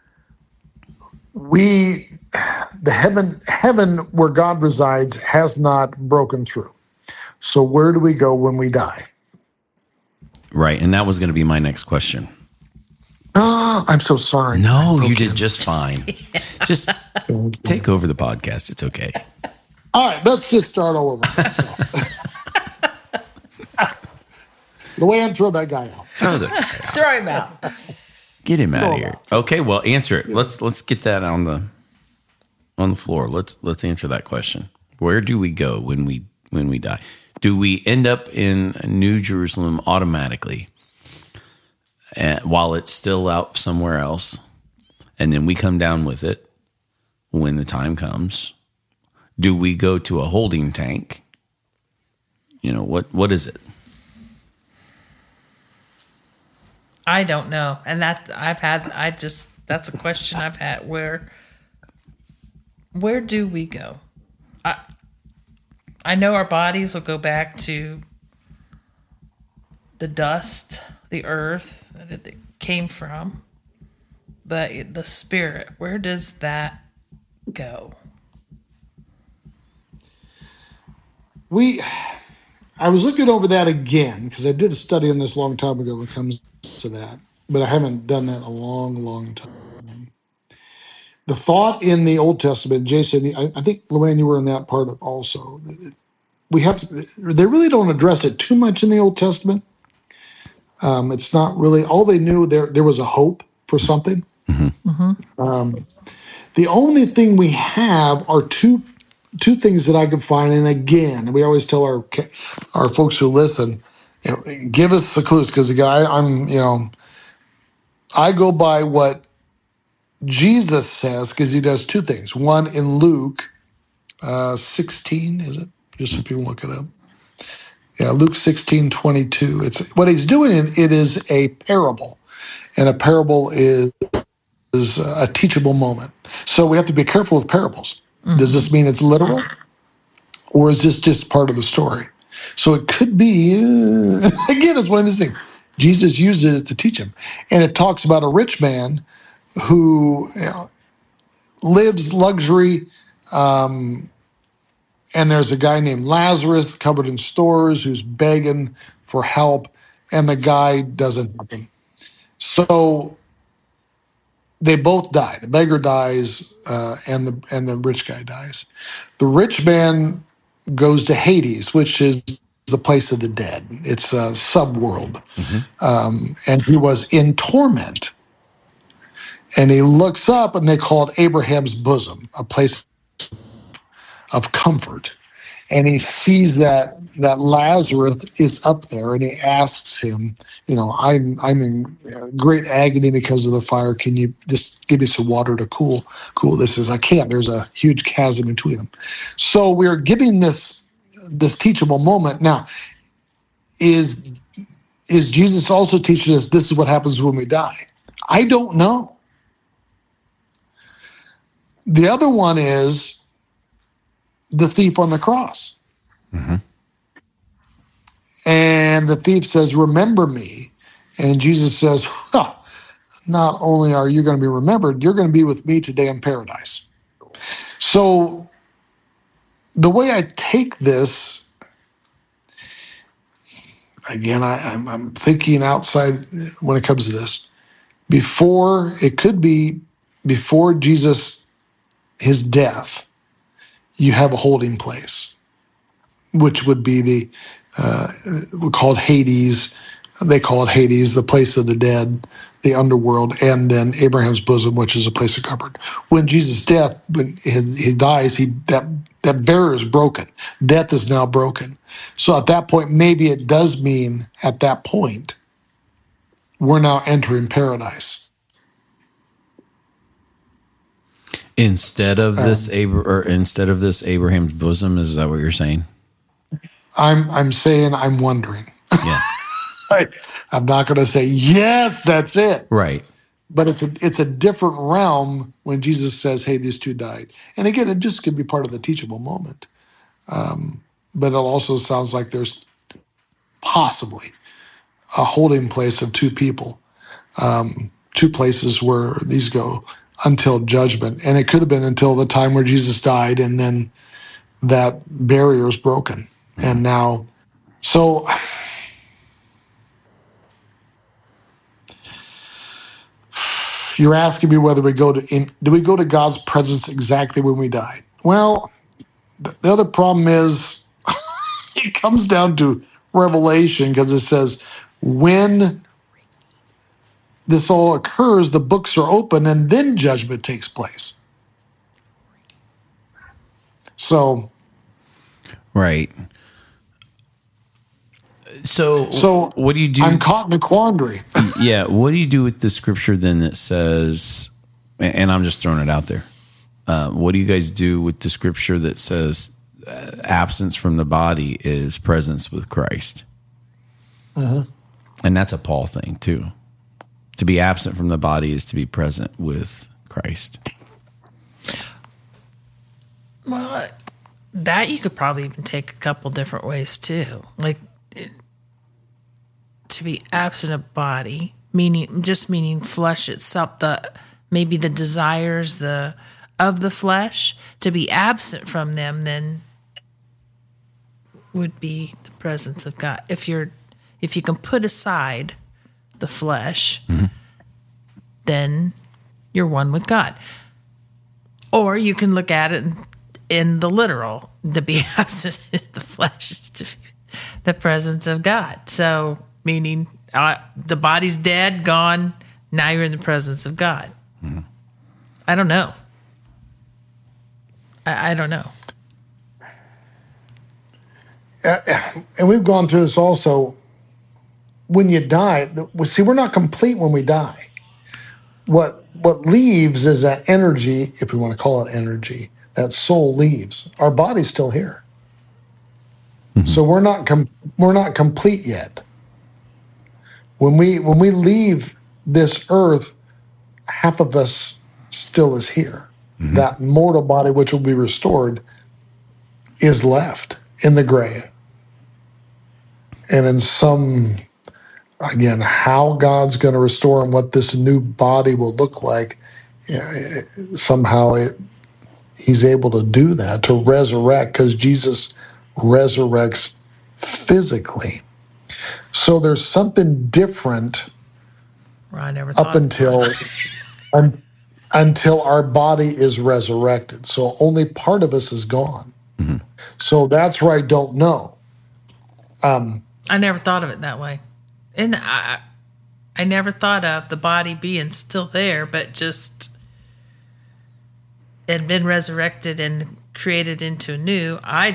the heaven where God resides has not broken through. So where do we go when we die? Right. And that was going to be my next question. Oh, I'm so sorry. No, you did just fine. Just take over the podcast. It's okay. All right, let's just start all over. The way I'm throwing that guy out. Throw him out. Get him out Go of here. about. Okay, well, answer it. Let's get that on the floor. Let's answer that question. Where do we go when we die? Do we end up in New Jerusalem automatically, while it's still out somewhere else, and then we come down with it when the time comes? Do we go to a holding tank? What is it? I don't know. And that's a question I've had. Where do we go? I know our bodies will go back to the dust, the earth that it came from, but the spirit, where does that go? I was looking over that again because I did a study on this a long time ago when it comes to that, but I haven't done that in a long, long time. The thought in the Old Testament, Jason, I think, Luann, you were in that part also. They really don't address it too much in the Old Testament. It's not really, all they knew, there was a hope for something. The only thing we have are two things that I could find. And again, we always tell our folks who listen, give us the clues, because I go by what Jesus says, because he does two things. One in Luke 16, is it? Just so people look it up. Yeah, Luke 16:22. It's what he's doing. It is a parable, and a parable is a teachable moment. So we have to be careful with parables. Does this mean it's literal, or is this just part of the story? So it could be, again, it's one of these things. Jesus used it to teach him. And it talks about a rich man who lives luxury, and there's a guy named Lazarus covered in stores who's begging for help, and the guy doesn't help him. So they both die. The beggar dies, and the rich guy dies. The rich man goes to Hades, which is the place of the dead. It's a subworld. And he was in torment. And he looks up, and they call it Abraham's bosom, a place of comfort. And he sees that Lazarus is up there, and he asks him, I'm in great agony because of the fire. Can you just give me some water to cool this? Says, I can't. There's a huge chasm between them. So we're getting this teachable moment. Now, is Jesus also teaching us this is what happens when we die? I don't know. The other one is the thief on the cross. And the thief says, remember me. And Jesus says, not only are you going to be remembered, you're going to be with me today in paradise. So the way I take this, again, I'm thinking outside when it comes to this. It could be before Jesus, his death, you have a holding place, which would be called Hades. They call it Hades, the place of the dead, the underworld, and then Abraham's bosom, which is a place of comfort. When Jesus' death, when he dies, that barrier is broken. Death is now broken. So at that point, maybe it does mean at that point, we're now entering paradise. Instead of this Abraham's bosom, is that what you're saying? I'm saying I'm wondering. Yeah. I'm not going to say yes, that's it. Right. But it's a different realm when Jesus says, "Hey, these two died." And again, it just could be part of the teachable moment. But it also sounds like there's possibly a holding place of two people, two places where these go until judgment. And it could have been until the time where Jesus died, and then that barrier is broken. And now, so you're asking me whether do we go to God's presence exactly when we die? Well, the other problem is it comes down to Revelation, because it says when this all occurs, the books are open, and then judgment takes place. So, right. So what do you do? I'm caught in a quandary. Yeah. What do you do with the scripture then that says, and I'm just throwing it out there. What do you guys do with the scripture that says absence from the body is presence with Christ? And that's a Paul thing too. To be absent from the body is to be present with Christ. Well, that you could probably even take a couple different ways too. Like to be absent of body, meaning flesh itself, maybe the desires of the flesh. To be absent from them, then would be the presence of God. If you can put aside the flesh, then you're one with God. Or you can look at it in the literal. To be absent in the flesh is to be the presence of God. So, meaning the body's dead, gone, now you're in the presence of God. I don't know. I don't know. And we've gone through this also. When you die, see, we're not complete when we die. What leaves is that energy, if we want to call it energy, that soul leaves. Our body's still here. So we're not complete yet. When we leave this earth, half of us still is here. That mortal body, which will be restored, is left in the grave. And in some, again, how God's going to restore and what this new body will look like, somehow he's able to do that, to resurrect, because Jesus resurrects physically. So there's something different Well, I never thought up until our body is resurrected. So only part of us is gone. So that's where I don't know. I never thought of it that way. And I never thought of the body being still there, but just and been resurrected and created into new.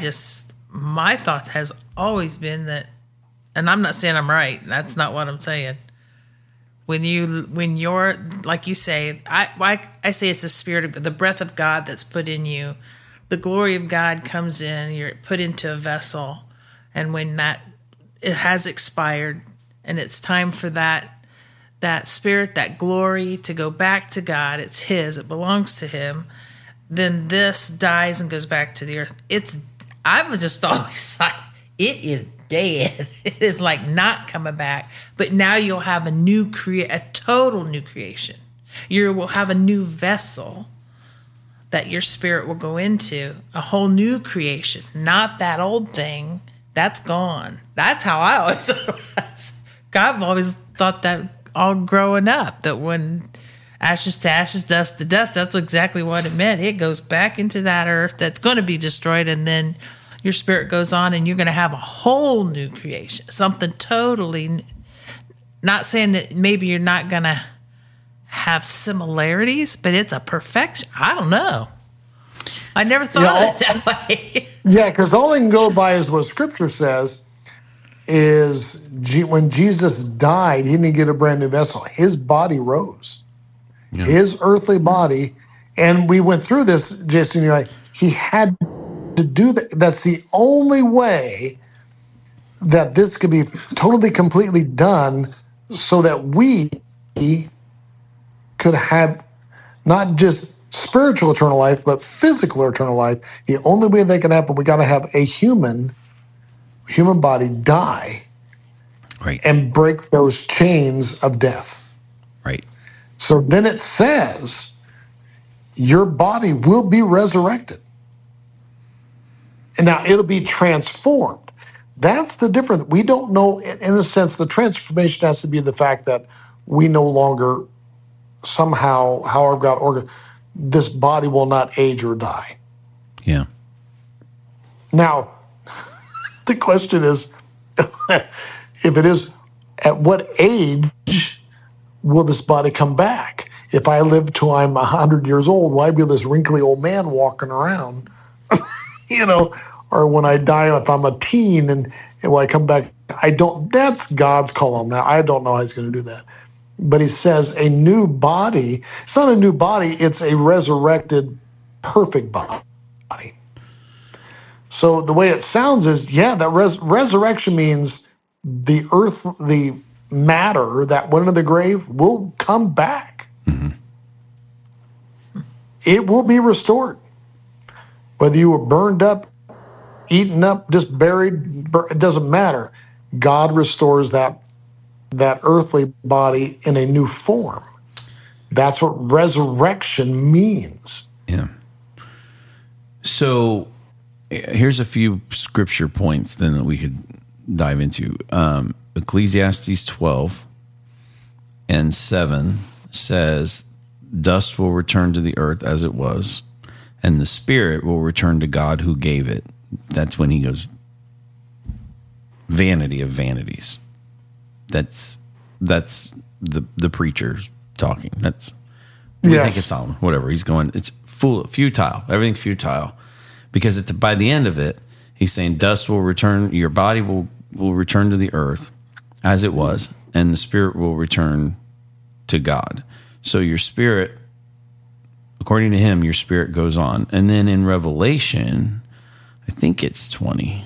My thought has always been that, and I'm not saying I'm right. That's not what I'm saying. When you're, like you say, I say it's the spirit of the breath of God that's put in you. The glory of God comes in, you're put into a vessel. And when it has expired and it's time for that spirit, that glory to go back to God, it's his, it belongs to him, then this dies and goes back to the earth. I've just always thought it is dead. It is like not coming back. But now you'll have a total new creation. You will have a new vessel that your spirit will go into, a whole new creation, not that old thing. That's gone. That's how I always thought it was. I've always thought that all growing up, that when ashes to ashes, dust to dust, that's exactly what it meant. It goes back into that earth that's going to be destroyed, and then your spirit goes on and you're going to have a whole new creation, something totally, not saying that maybe you're not going to have similarities, but it's a perfection. I don't know. I never thought of it that way. Yeah, because all I can go by is what Scripture says is when Jesus died, he didn't get a brand new vessel. His body rose. Yeah. His earthly body, and we went through this, Jason, you're like, he had to do that. That's the only way that this could be totally, completely done, so that we could have not just spiritual eternal life, but physical eternal life. The only way that can happen, we got to have a human body die, right, and break those chains of death. Right. So then it says your body will be resurrected. And now it'll be transformed. That's the difference. We don't know, in a sense, the transformation has to be the fact that we no longer somehow, however God ordered, this body will not age or die. Yeah. Now, the question is, if it is, at what age will this body come back? If I live till I'm 100 years old, why be this wrinkly old man walking around? Or when I die, if I'm a teen and when I come back, that's God's call on that. I don't know how he's going to do that. But he says a new body. It's not a new body. It's a resurrected, perfect body. So the way it sounds is, that resurrection means the earth, the matter that went into the grave will come back. Mm-hmm. It will be restored. Whether you were burned up, eaten up, just buried, it doesn't matter. God restores that earthly body in a new form. That's what resurrection means. Yeah. So here's a few scripture points then that we could dive into. Ecclesiastes 12:7 says, dust will return to the earth as it was, and the spirit will return to God who gave it. That's when he goes, vanity of vanities. That's the preacher talking. That's what do you think it's Solomon? Whatever. He's going, it's futile. Everything's futile. Because by the end of it, he's saying dust will return, your body will return to the earth as it was, and the spirit will return to God. So your spirit, according to him, your spirit goes on. And then in Revelation, I think it's 20.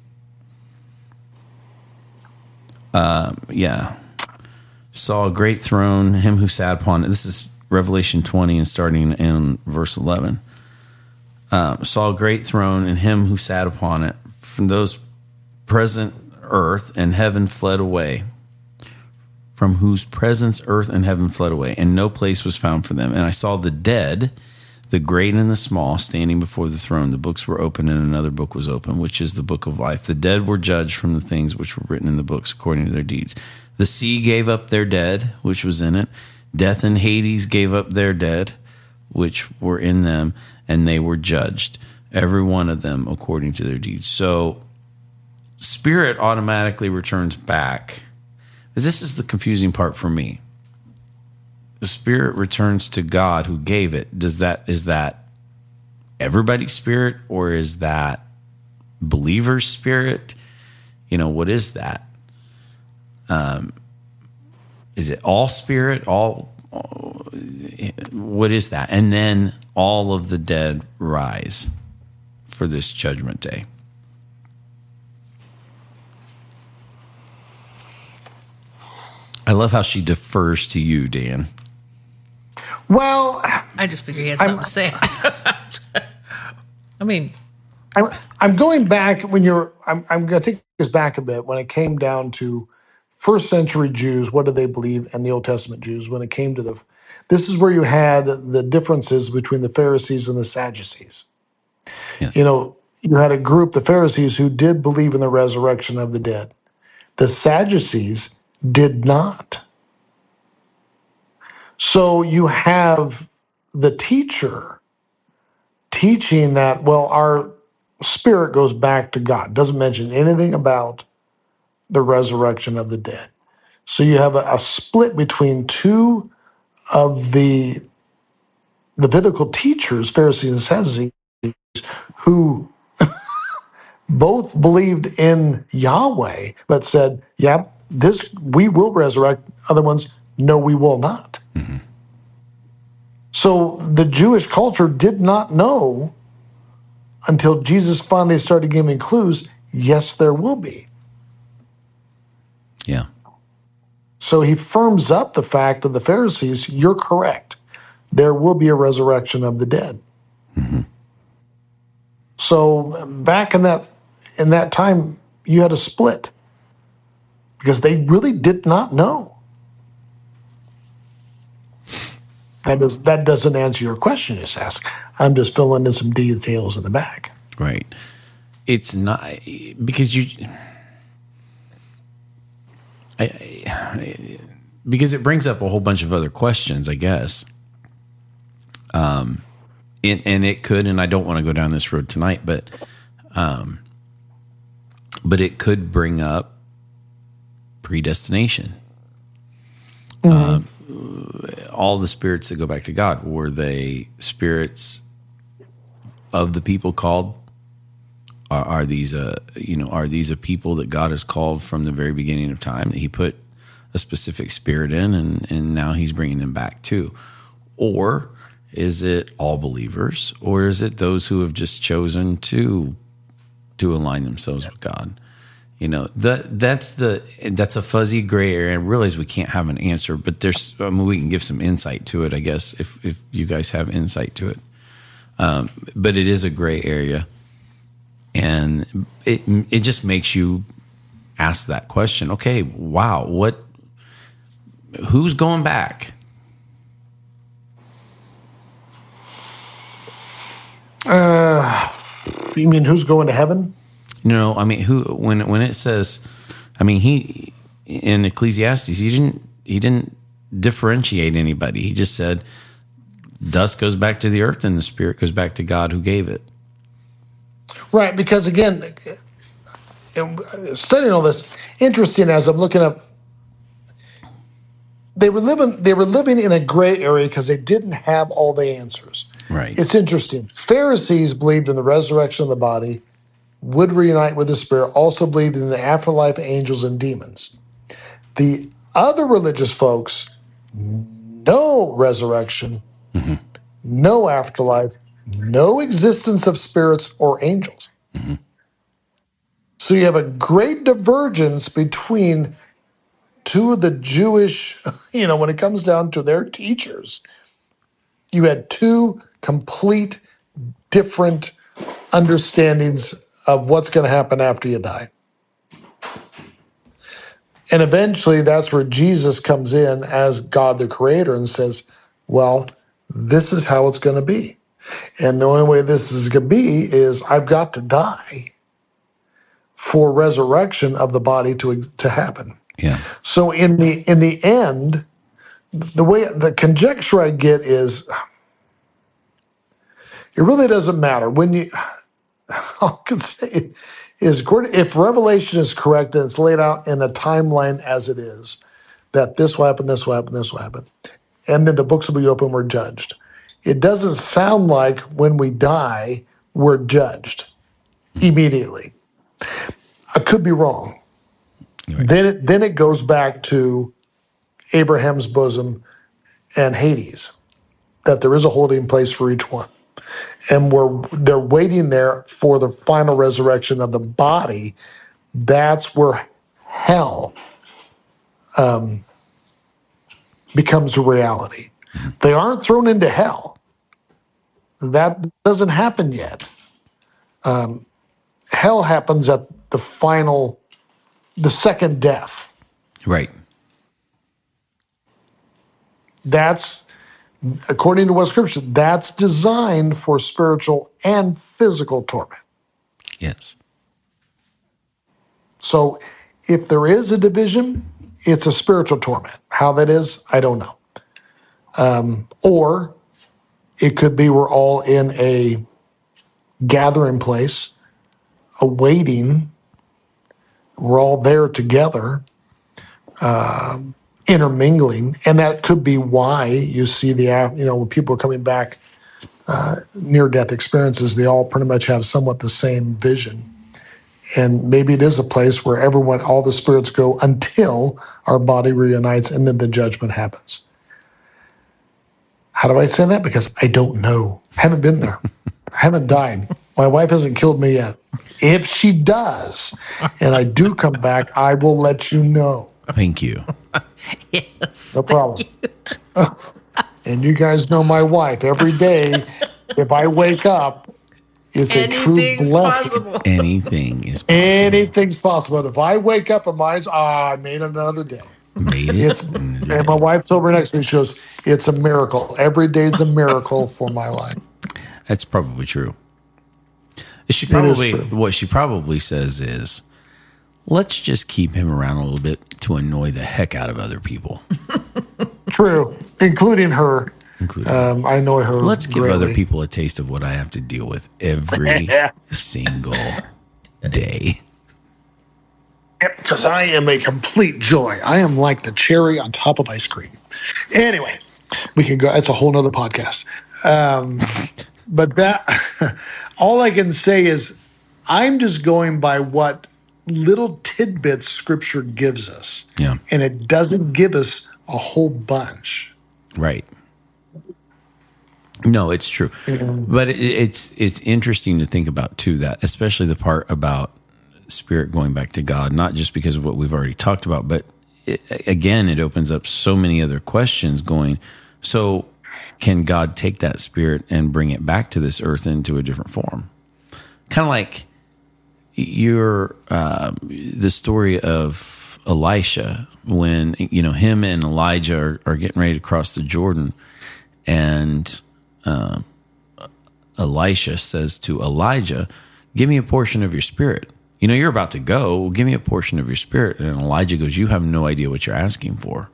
Saw a great throne, him who sat upon it. This is Revelation 20 and starting in verse 11. Saw a great throne and him who sat upon it. From those present earth and heaven fled away. From whose presence earth and heaven fled away, and no place was found for them. And I saw the dead, the great and the small, standing before the throne. The books were open, and another book was open, which is the book of life. The dead were judged from the things which were written in the books according to their deeds. The sea gave up their dead, which was in it. Death and Hades gave up their dead, which were in them, and they were judged, every one of them according to their deeds. So spirit automatically returns back. This is the confusing part for me. The spirit returns to God who gave it. Is that everybody's spirit, or is that believer's spirit? What is that? Is it all spirit? What is that? And then all of the dead rise for this judgment day. I love how she defers to you, Dan. Well, I just figured he had something to say. I mean, I'm going back I'm going to take this back a bit. When it came down to first century Jews, what did they believe? And the Old Testament Jews, when it came to this is where you had the differences between the Pharisees and the Sadducees. Yes. You had a group, the Pharisees, who did believe in the resurrection of the dead. The Sadducees did not. So you have the teacher teaching that, our spirit goes back to God. Doesn't mention anything about the resurrection of the dead. So you have a split between two of the Levitical teachers, Pharisees and Sadducees, who both believed in Yahweh, but said, we will resurrect. Other ones, no, we will not. Mm-hmm. So the Jewish culture did not know until Jesus finally started giving clues, yes, there will be. Yeah. So he firms up the fact of the Pharisees, you're correct. There will be a resurrection of the dead. Mm-hmm. So back in that time, you had a split because they really did not know. That doesn't answer your question, just ask. I'm just filling in some details in the back. Right. It's not because because it brings up a whole bunch of other questions, I guess. And it could, and I don't want to go down this road tonight, but it could bring up predestination. Mm-hmm. all the spirits that go back to God, were they spirits of the people called? Are these are these a people that God has called from the very beginning of time, that he put a specific spirit in, and now he's bringing them back too? Or is it all believers, or is it those who have just chosen to align themselves with God? That's a fuzzy gray area. I realize we can't have an answer, but we can give some insight to it, I guess, if you guys have insight to it. But it is a gray area, and it just makes you ask that question. Okay, wow, who's going back? You mean who's going to heaven? No, I mean, who? When it says, I mean, he in Ecclesiastes, he didn't differentiate anybody. He just said, dust goes back to the earth, and the spirit goes back to God who gave it. Right, because again, studying all this, interesting as I'm looking up, they were living in a gray area because they didn't have all the answers. Right. It's interesting. Pharisees believed in the resurrection of the body, would reunite with the spirit, also believed in the afterlife, angels, and demons. The other religious folks, no resurrection, no afterlife, no existence of spirits or angels. So you have a great divergence between two of the Jewish, when it comes down to their teachers. You had two complete different understandings of what's going to happen after you die. And eventually that's where Jesus comes in as God the Creator and says, well, this is how it's going to be. And the only way this is going to be is I've got to die for resurrection of the body to happen. Yeah. So in the end, the conjecture I get is it really doesn't matter all I can say is, if Revelation is correct and it's laid out in a timeline as it is, that this will happen, this will happen, this will happen, and then the books will be open, we're judged. It doesn't sound like when we die, we're judged immediately. I could be wrong. Right. Then it goes back to Abraham's bosom and Hades, that there is a holding place for each one. And they're waiting there for the final resurrection of the body. That's where hell becomes a reality. They aren't thrown into hell. That doesn't happen yet. Hell happens at the second death. Right. That's, according to what Scripture, that's designed for spiritual and physical torment. Yes. So if there is a division, it's a spiritual torment. How that is, I don't know. Or it could be we're all in a gathering place, awaiting. We're all there together, intermingling, and that could be why you see when people are coming back near-death experiences, they all pretty much have somewhat the same vision. And maybe it is a place where all the spirits go until our body reunites, and then the judgment happens. How do I say that? Because I don't know. I haven't been there. I haven't died. My wife hasn't killed me yet. If she does, and I do come back, I will let you know. Thank you. Yes. No problem. And you guys know my wife. Every day, if I wake up, it's a true Anything's blessing. possible. Anything is possible. Anything's possible. But if I wake up and mine's, I made another day. Made it. And my wife's over next to me. She goes, it's a miracle. Every day's a miracle for my life. That's probably true. True. What she probably says is, let's just keep him around a little bit to annoy the heck out of other people. True, including her. I know her. Let's give greatly. other people a taste of what I have to deal with every single day. Because I am a complete joy. I am like the cherry on top of ice cream. Anyway, we can go. That's a whole nother podcast. But that, all I can say is, I'm just going by what little tidbits Scripture gives us, Yeah. and it doesn't give us a whole bunch. Right. No, it's true, but it's interesting to think about too. That especially the part about spirit going back to God, not just because of what we've already talked about, but it opens up so many other questions. Going, so can God take that spirit and bring it back to this earth into a different form? Kind of like the story of Elisha, when him and Elijah are getting ready to cross the Jordan, and Elisha says to Elijah, "Give me a portion of your spirit. You're about to go. Give me a portion of your spirit." And Elijah goes, "You have no idea what you're asking for."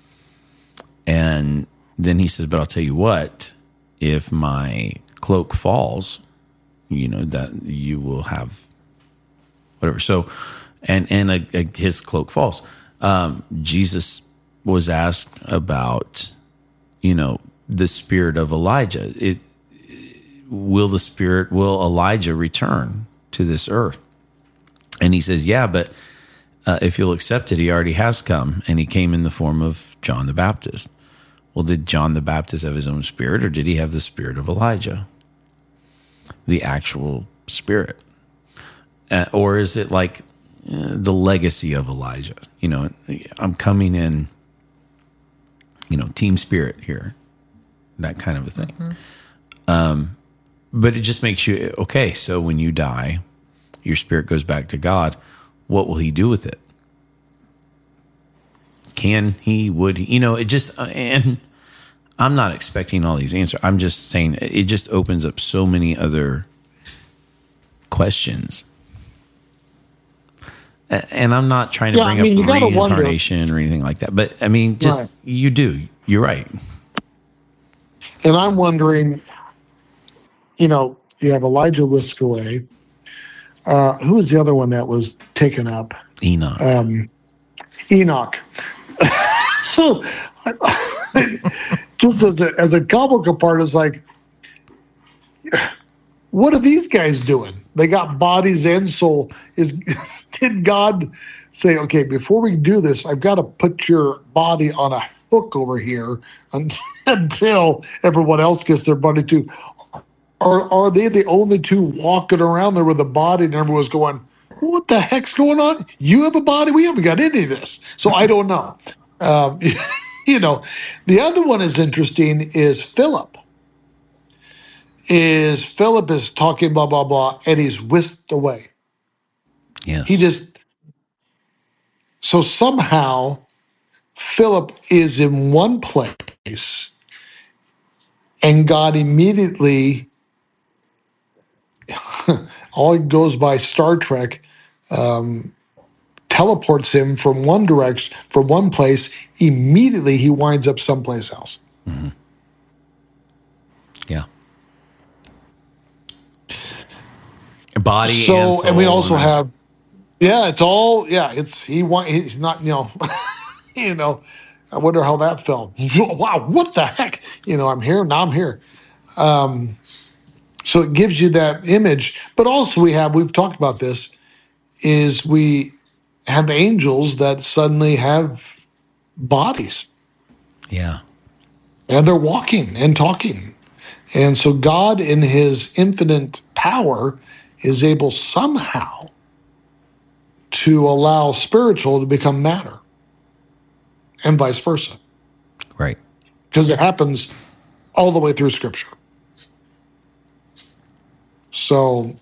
And then he says, "But I'll tell you what, if my cloak falls, that you will have whatever." So, and his cloak falls. Jesus was asked about, the spirit of Elijah. Will Elijah return to this earth? And he says, "Yeah, but if you'll accept it, he already has come, and he came in the form of John the Baptist." Well, did John the Baptist have his own spirit, or did he have the spirit of Elijah? The actual spirit. Or is it like the legacy of Elijah? I'm coming in, team spirit here, that kind of a thing. But it just makes you, okay, so when you die, your spirit goes back to God. What will he do with it? Can he, would he, it just, and I'm not expecting all these answers. I'm just saying it just opens up so many other questions. And I'm not trying to bring up reincarnation or anything like that. But just, right. You're right. And I'm wondering, you have Elijah whisked away. Who was the other one that was taken up? Enoch. Enoch. So, just as a comic part, it's like, what are these guys doing? They got bodies and soul. Did God say, okay, before we do this, I've got to put your body on a hook over here until everyone else gets their body too? Or are they the only two walking around there with a body and everyone's going, what the heck's going on? You have a body? We haven't got any of this. So I don't know. The other one is interesting is Philip. Philip is talking blah, blah, blah, and he's whisked away. Yes. So somehow Philip is in one place and God immediately, all it goes by Star Trek, teleports him from one direction, from one place. Immediately he winds up someplace else. Mm-hmm. Yeah. Body so, and soul. And we also have, it's all, he's not, I wonder how that felt. Wow, what the heck? I'm here, now I'm here. So it gives you that image. But also we've talked about this, is we have angels that suddenly have bodies. Yeah. And they're walking and talking. And so God, in his infinite power, is able somehow to allow spiritual to become matter, and vice versa. Right. Because it happens all the way through Scripture. So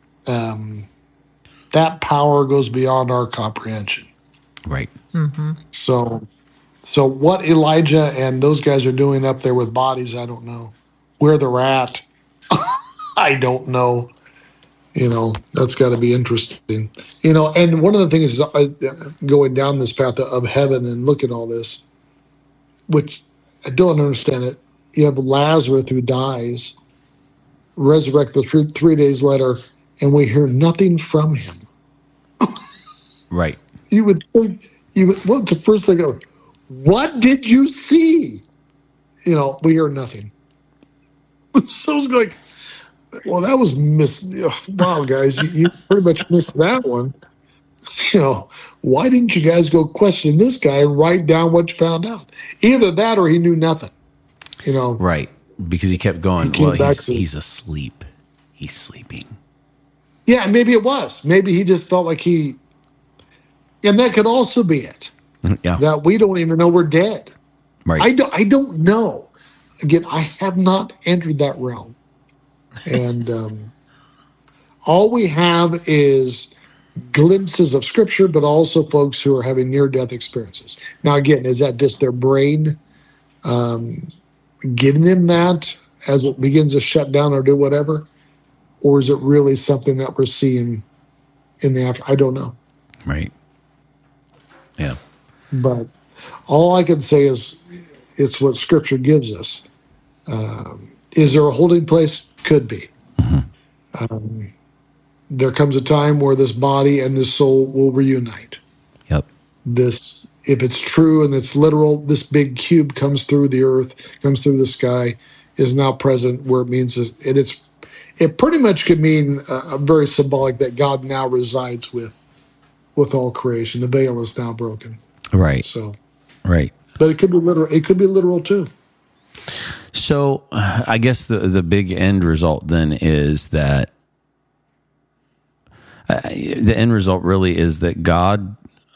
that power goes beyond our comprehension. Right. Mm-hmm. So what Elijah and those guys are doing up there with bodies, I don't know. Where they're at, I don't know. That's got to be interesting. And one of the things is going down this path of heaven and look at all this, which I don't understand it. You have Lazarus who dies, resurrected 3 days later, and we hear nothing from him. Right. You would think, what's the first thing? what did you see? We hear nothing. So it's like, well, that was wow, guys, you pretty much missed that one. Why didn't you guys go question this guy and write down what you found out? Either that or he knew nothing. Right. Because he kept going, He came back he's asleep. He's sleeping. Yeah, maybe it was. Maybe he just felt like and that could also be it. Yeah. That we don't even know we're dead. Right. I don't know. Again, I have not entered that realm. And all we have is glimpses of Scripture, but also folks who are having near-death experiences. Now, again, is that just their brain giving them that as it begins to shut down or do whatever? Or is it really something that we're seeing in the after? I don't know. Right. Yeah. But all I can say is it's what Scripture gives us. Is there a holding place? Could be. There comes a time where this body and this soul will reunite. Yep. If it's true and it's literal, this big cube comes through the earth, comes through the sky, is now present where it means it pretty much could mean a very symbolic that God now resides with all creation. The veil is now broken. Right. So, right. But it could be literal. It could be literal too. So I guess the big end result then is that the end result really is that God,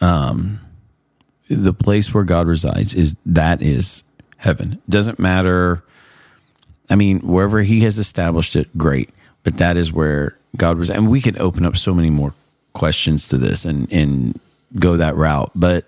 the place where God resides is heaven. It doesn't matter. I mean, wherever he has established it, great. But that is where God resides. And we could open up so many more questions to this and go that route, but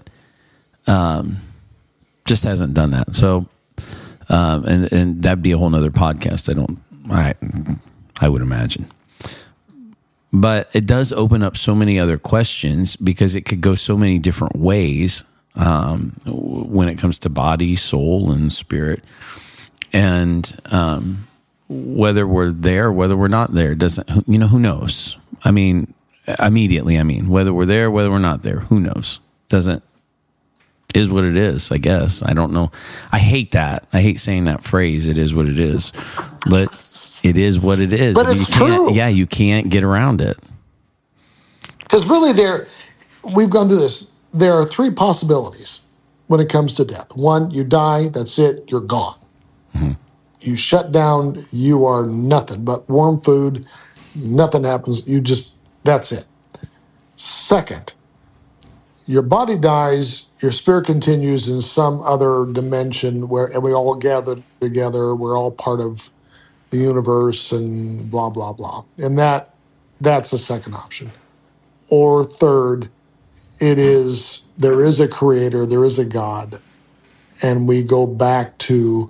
just hasn't done that. So, and that'd be a whole nother podcast. I would imagine. But it does open up so many other questions because it could go so many different ways when it comes to body, soul, and spirit. And whether we're there, whether we're not there, who knows? I mean, immediately, whether we're there, whether we're not there, who knows? Is what it is, I guess. I don't know. I hate that. I hate saying that phrase, it is what it is. But it is what it is. But it's true. Yeah, you can't get around it. Because really we've gone through this. There are three possibilities when it comes to death. One, you die, that's it, you're gone. Mm-hmm. You shut down, you are nothing but warm food, nothing happens, that's it. Second, your body dies, your spirit continues in some other dimension and we all gather together, we're all part of the universe and blah, blah, blah. And that's the second option. Or third, there is a creator, there is a God, and we go back to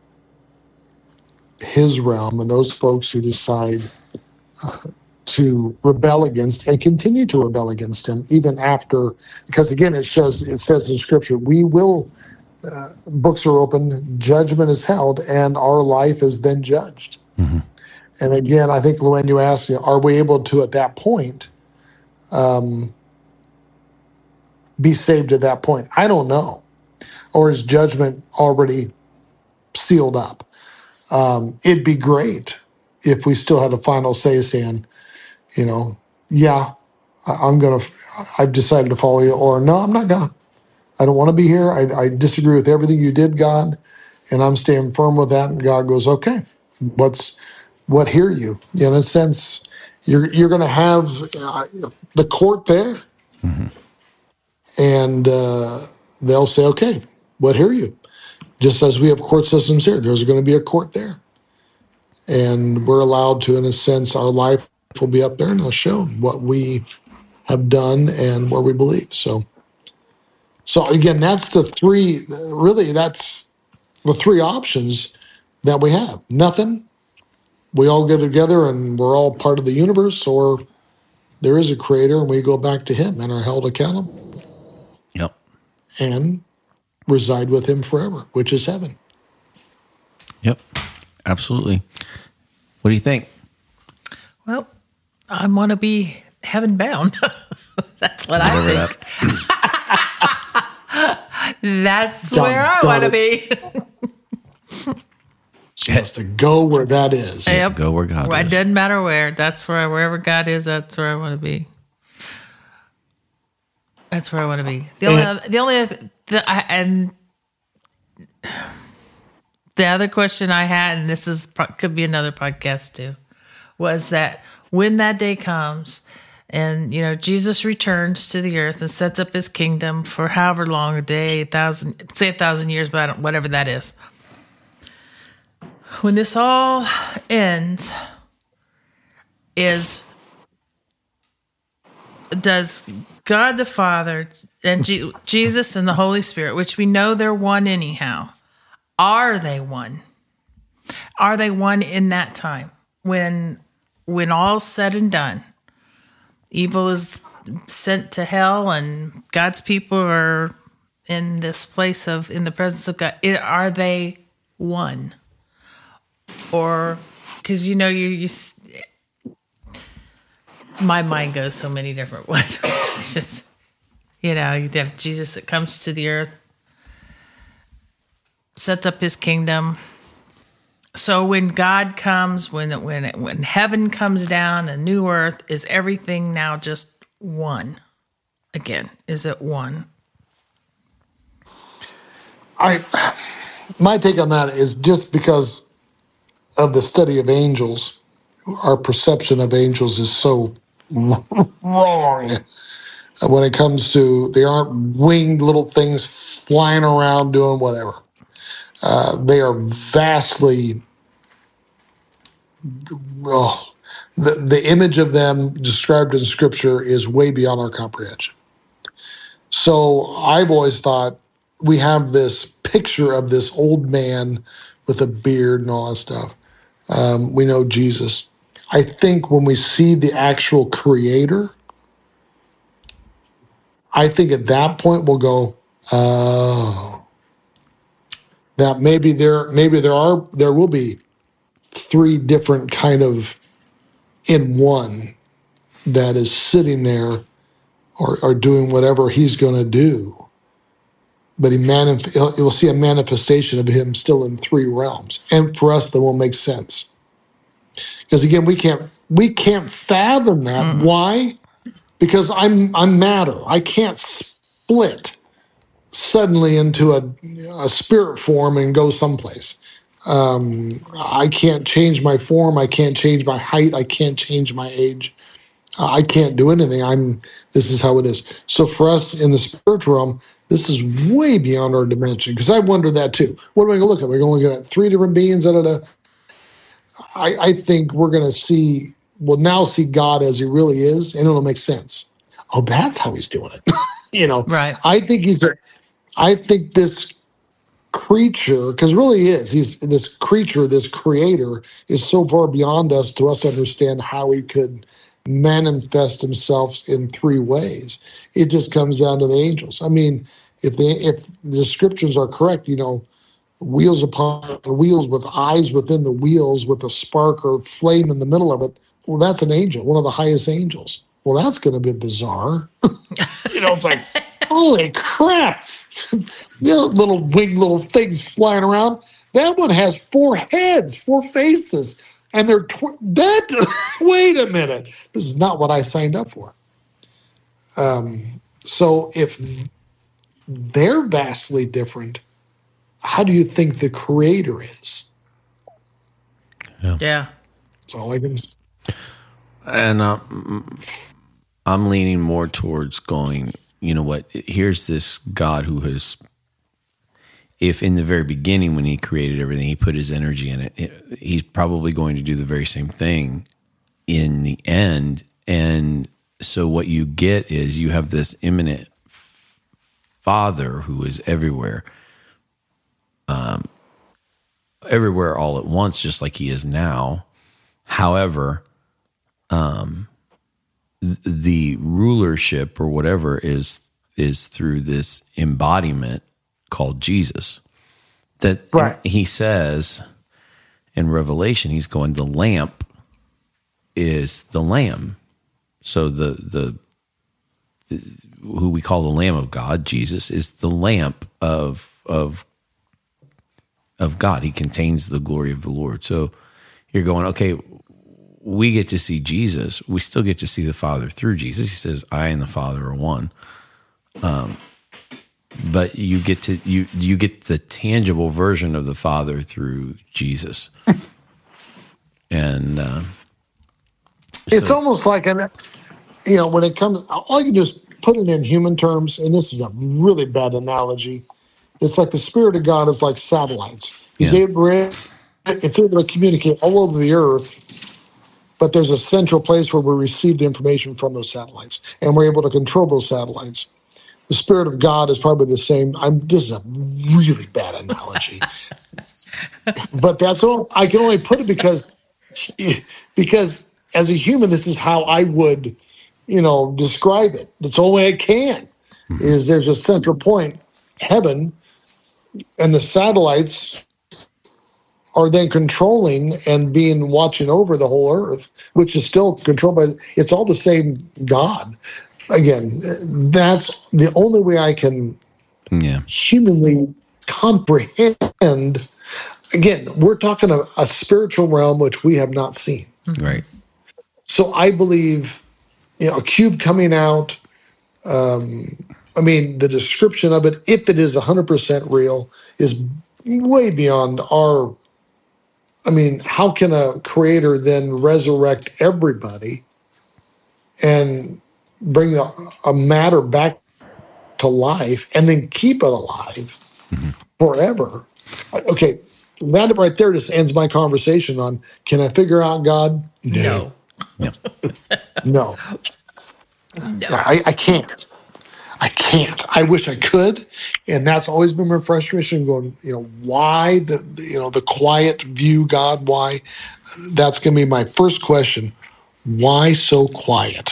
his realm and those folks who decide to rebel against and continue to rebel against him even after, because again, it says in Scripture, we will, books are open, judgment is held, and our life is then judged. Mm-hmm. And again, I think, Luann, you asked, are we able to, at that point, be saved at that point? I don't know. Or is judgment already sealed up? It'd be great if we still had a final say saying, I've decided to follow you, or no, I'm not gonna. I don't want to be here. I disagree with everything you did, God, and I'm staying firm with that. And God goes, okay, what hear you? In a sense, you're going to have the court there, mm-hmm. and they'll say, okay, what hear you? Just as we have court systems here, there's going to be a court there, and we're allowed to, in a sense, our life will be up there and shown what we have done and what we believe. So again, that's the three options that we have. Nothing. We all get together and we're all part of the universe, or there is a creator and we go back to him and are held accountable. Yep. And reside with him forever, which is heaven. Yep. Absolutely. What do you think? Well, I want to be heaven bound. That's what I think. That's where I want to be. She has to go where that is. Yep. Go where God It is. doesn't matter where. That's where, wherever God is, that's where I want to be. That's where I want to be. And the other question I had, and this could be another podcast too, was that when that day comes and, Jesus returns to the earth and sets up his kingdom for however long, a day, 1,000 years, but whatever that is. When this all ends, does God the Father and Jesus and the Holy Spirit, which we know they're one anyhow, are they one? Are they one in that time when all's said and done? Evil is sent to hell and God's people are in this place in the presence of God. Are they one? Or, because my mind goes so many different ways. It's just, you have Jesus that comes to the earth, sets up his kingdom. So when God comes, when heaven comes down, a new earth, is everything now just one again? Is it one? My take on that is just because of the study of angels, our perception of angels is so wrong when it comes to they aren't winged little things flying around doing whatever. They are vastly, the image of them described in Scripture is way beyond our comprehension. So I've always thought we have this picture of this old man with a beard and all that stuff. We know Jesus. I think when we see the actual creator, I think at that point we'll go, oh, that maybe there will be three different kind of in one that is sitting there or doing whatever he's going to do. But you'll see a manifestation of him still in three realms. And for us, that won't make sense. Because again, we can't fathom that. Mm. Why? Because I'm matter. I can't split suddenly into a spirit form and go someplace. I can't change my form. I can't change my height. I can't change my age. I can't do anything. This is how it is. So for us in the spiritual realm, this is way beyond our dimension. Because I wonder that too. What are we going to look at? We're going to look at three different beings. I think we're going to now see God as he really is, and it'll make sense. Oh, that's how he's doing it. Right. I think this creature, because really he's this creature, this creator is so far beyond us to understand how he could manifest himself in three ways. It just comes down to the angels. I mean, if the scriptures are correct, wheels upon wheels with eyes within the wheels with a spark or flame in the middle of it, well, that's an angel, one of the highest angels. Well, that's going to be bizarre. It's like, holy crap. Little winged little things flying around. That one has 4 heads, 4 faces, and they're wait a minute. This is not what I signed up for. So if they're vastly different, how do you think the creator is? Yeah. That's all I can say. And I'm leaning more towards going, you know what, here's this God who has, if in the very beginning when he created everything, he put his energy in it, he's probably going to do the very same thing in the end. And so what you get is you have this immanent Father who is everywhere, everywhere all at once, just like he is now. However, the rulership or whatever is through this embodiment called Jesus. That right. He says in Revelation, he's going, the lamp is the lamb. So the who we call the Lamb of God, Jesus, is the lamp of God. He contains the glory of the Lord. So you're going, okay, we get to see Jesus. We still get to see the Father through Jesus. He says, I and the Father are one. But you get to you get the tangible version of the Father through Jesus. And it's almost like when it comes, all you can do is put it in human terms, and this is a really bad analogy. It's like the Spirit of God is like satellites. It's able to communicate all over the earth, but there's a central place where we receive the information from those satellites, and we're able to control those satellites. The Spirit of God is probably the same. This is a really bad analogy, but that's all I can only put it because as a human, this is how I would, describe it. That's the only way I can. Is there's a central point, heaven, and the satellites are then controlling and watching over the whole earth, which is still controlled by. It's all the same God. Again, that's the only way I can humanly comprehend. Again, we're talking a spiritual realm which we have not seen. Right. So I believe, a cube coming out. The description of it, if it is 100% real, is way beyond our. How can a creator then resurrect everybody and bring a matter back to life and then keep it alive forever? Okay, that right there just ends my conversation on, can I figure out God? No. No. I can't. I wish I could, and that's always been my frustration. Going, why the quiet view God? Why? That's going to be my first question. Why so quiet?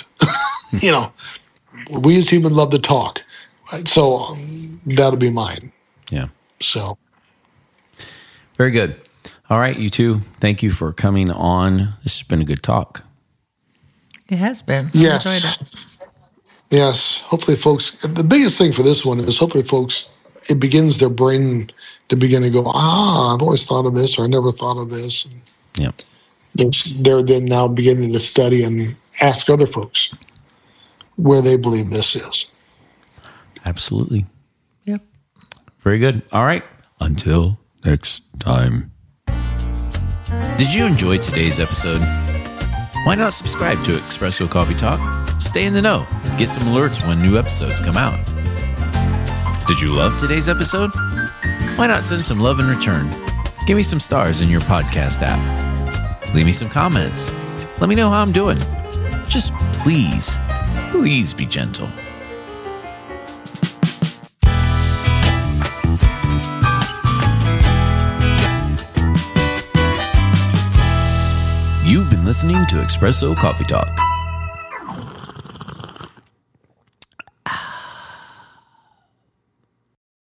We as humans love to talk, so that'll be mine. Yeah. So very good. All right, you two. Thank you for coming on. This has been a good talk. It has been. Yes. I enjoyed it. Yes, hopefully folks, the biggest thing for this one is hopefully folks, it begins their brain to begin to go, I've always thought of this, or I never thought of this. Yep. They're then now beginning to study and ask other folks where they believe this is. Absolutely. Yep. Very good. All right. Until next time. Did you enjoy today's episode? Why not subscribe to Espresso Coffee Talk? Stay in the know. Get some alerts when new episodes come out. Did you love today's episode? Why not send some love in return? Give me some stars in your podcast app. Leave me some comments. Let me know how I'm doing. Just please be gentle. You've been listening to Espresso Coffee Talk.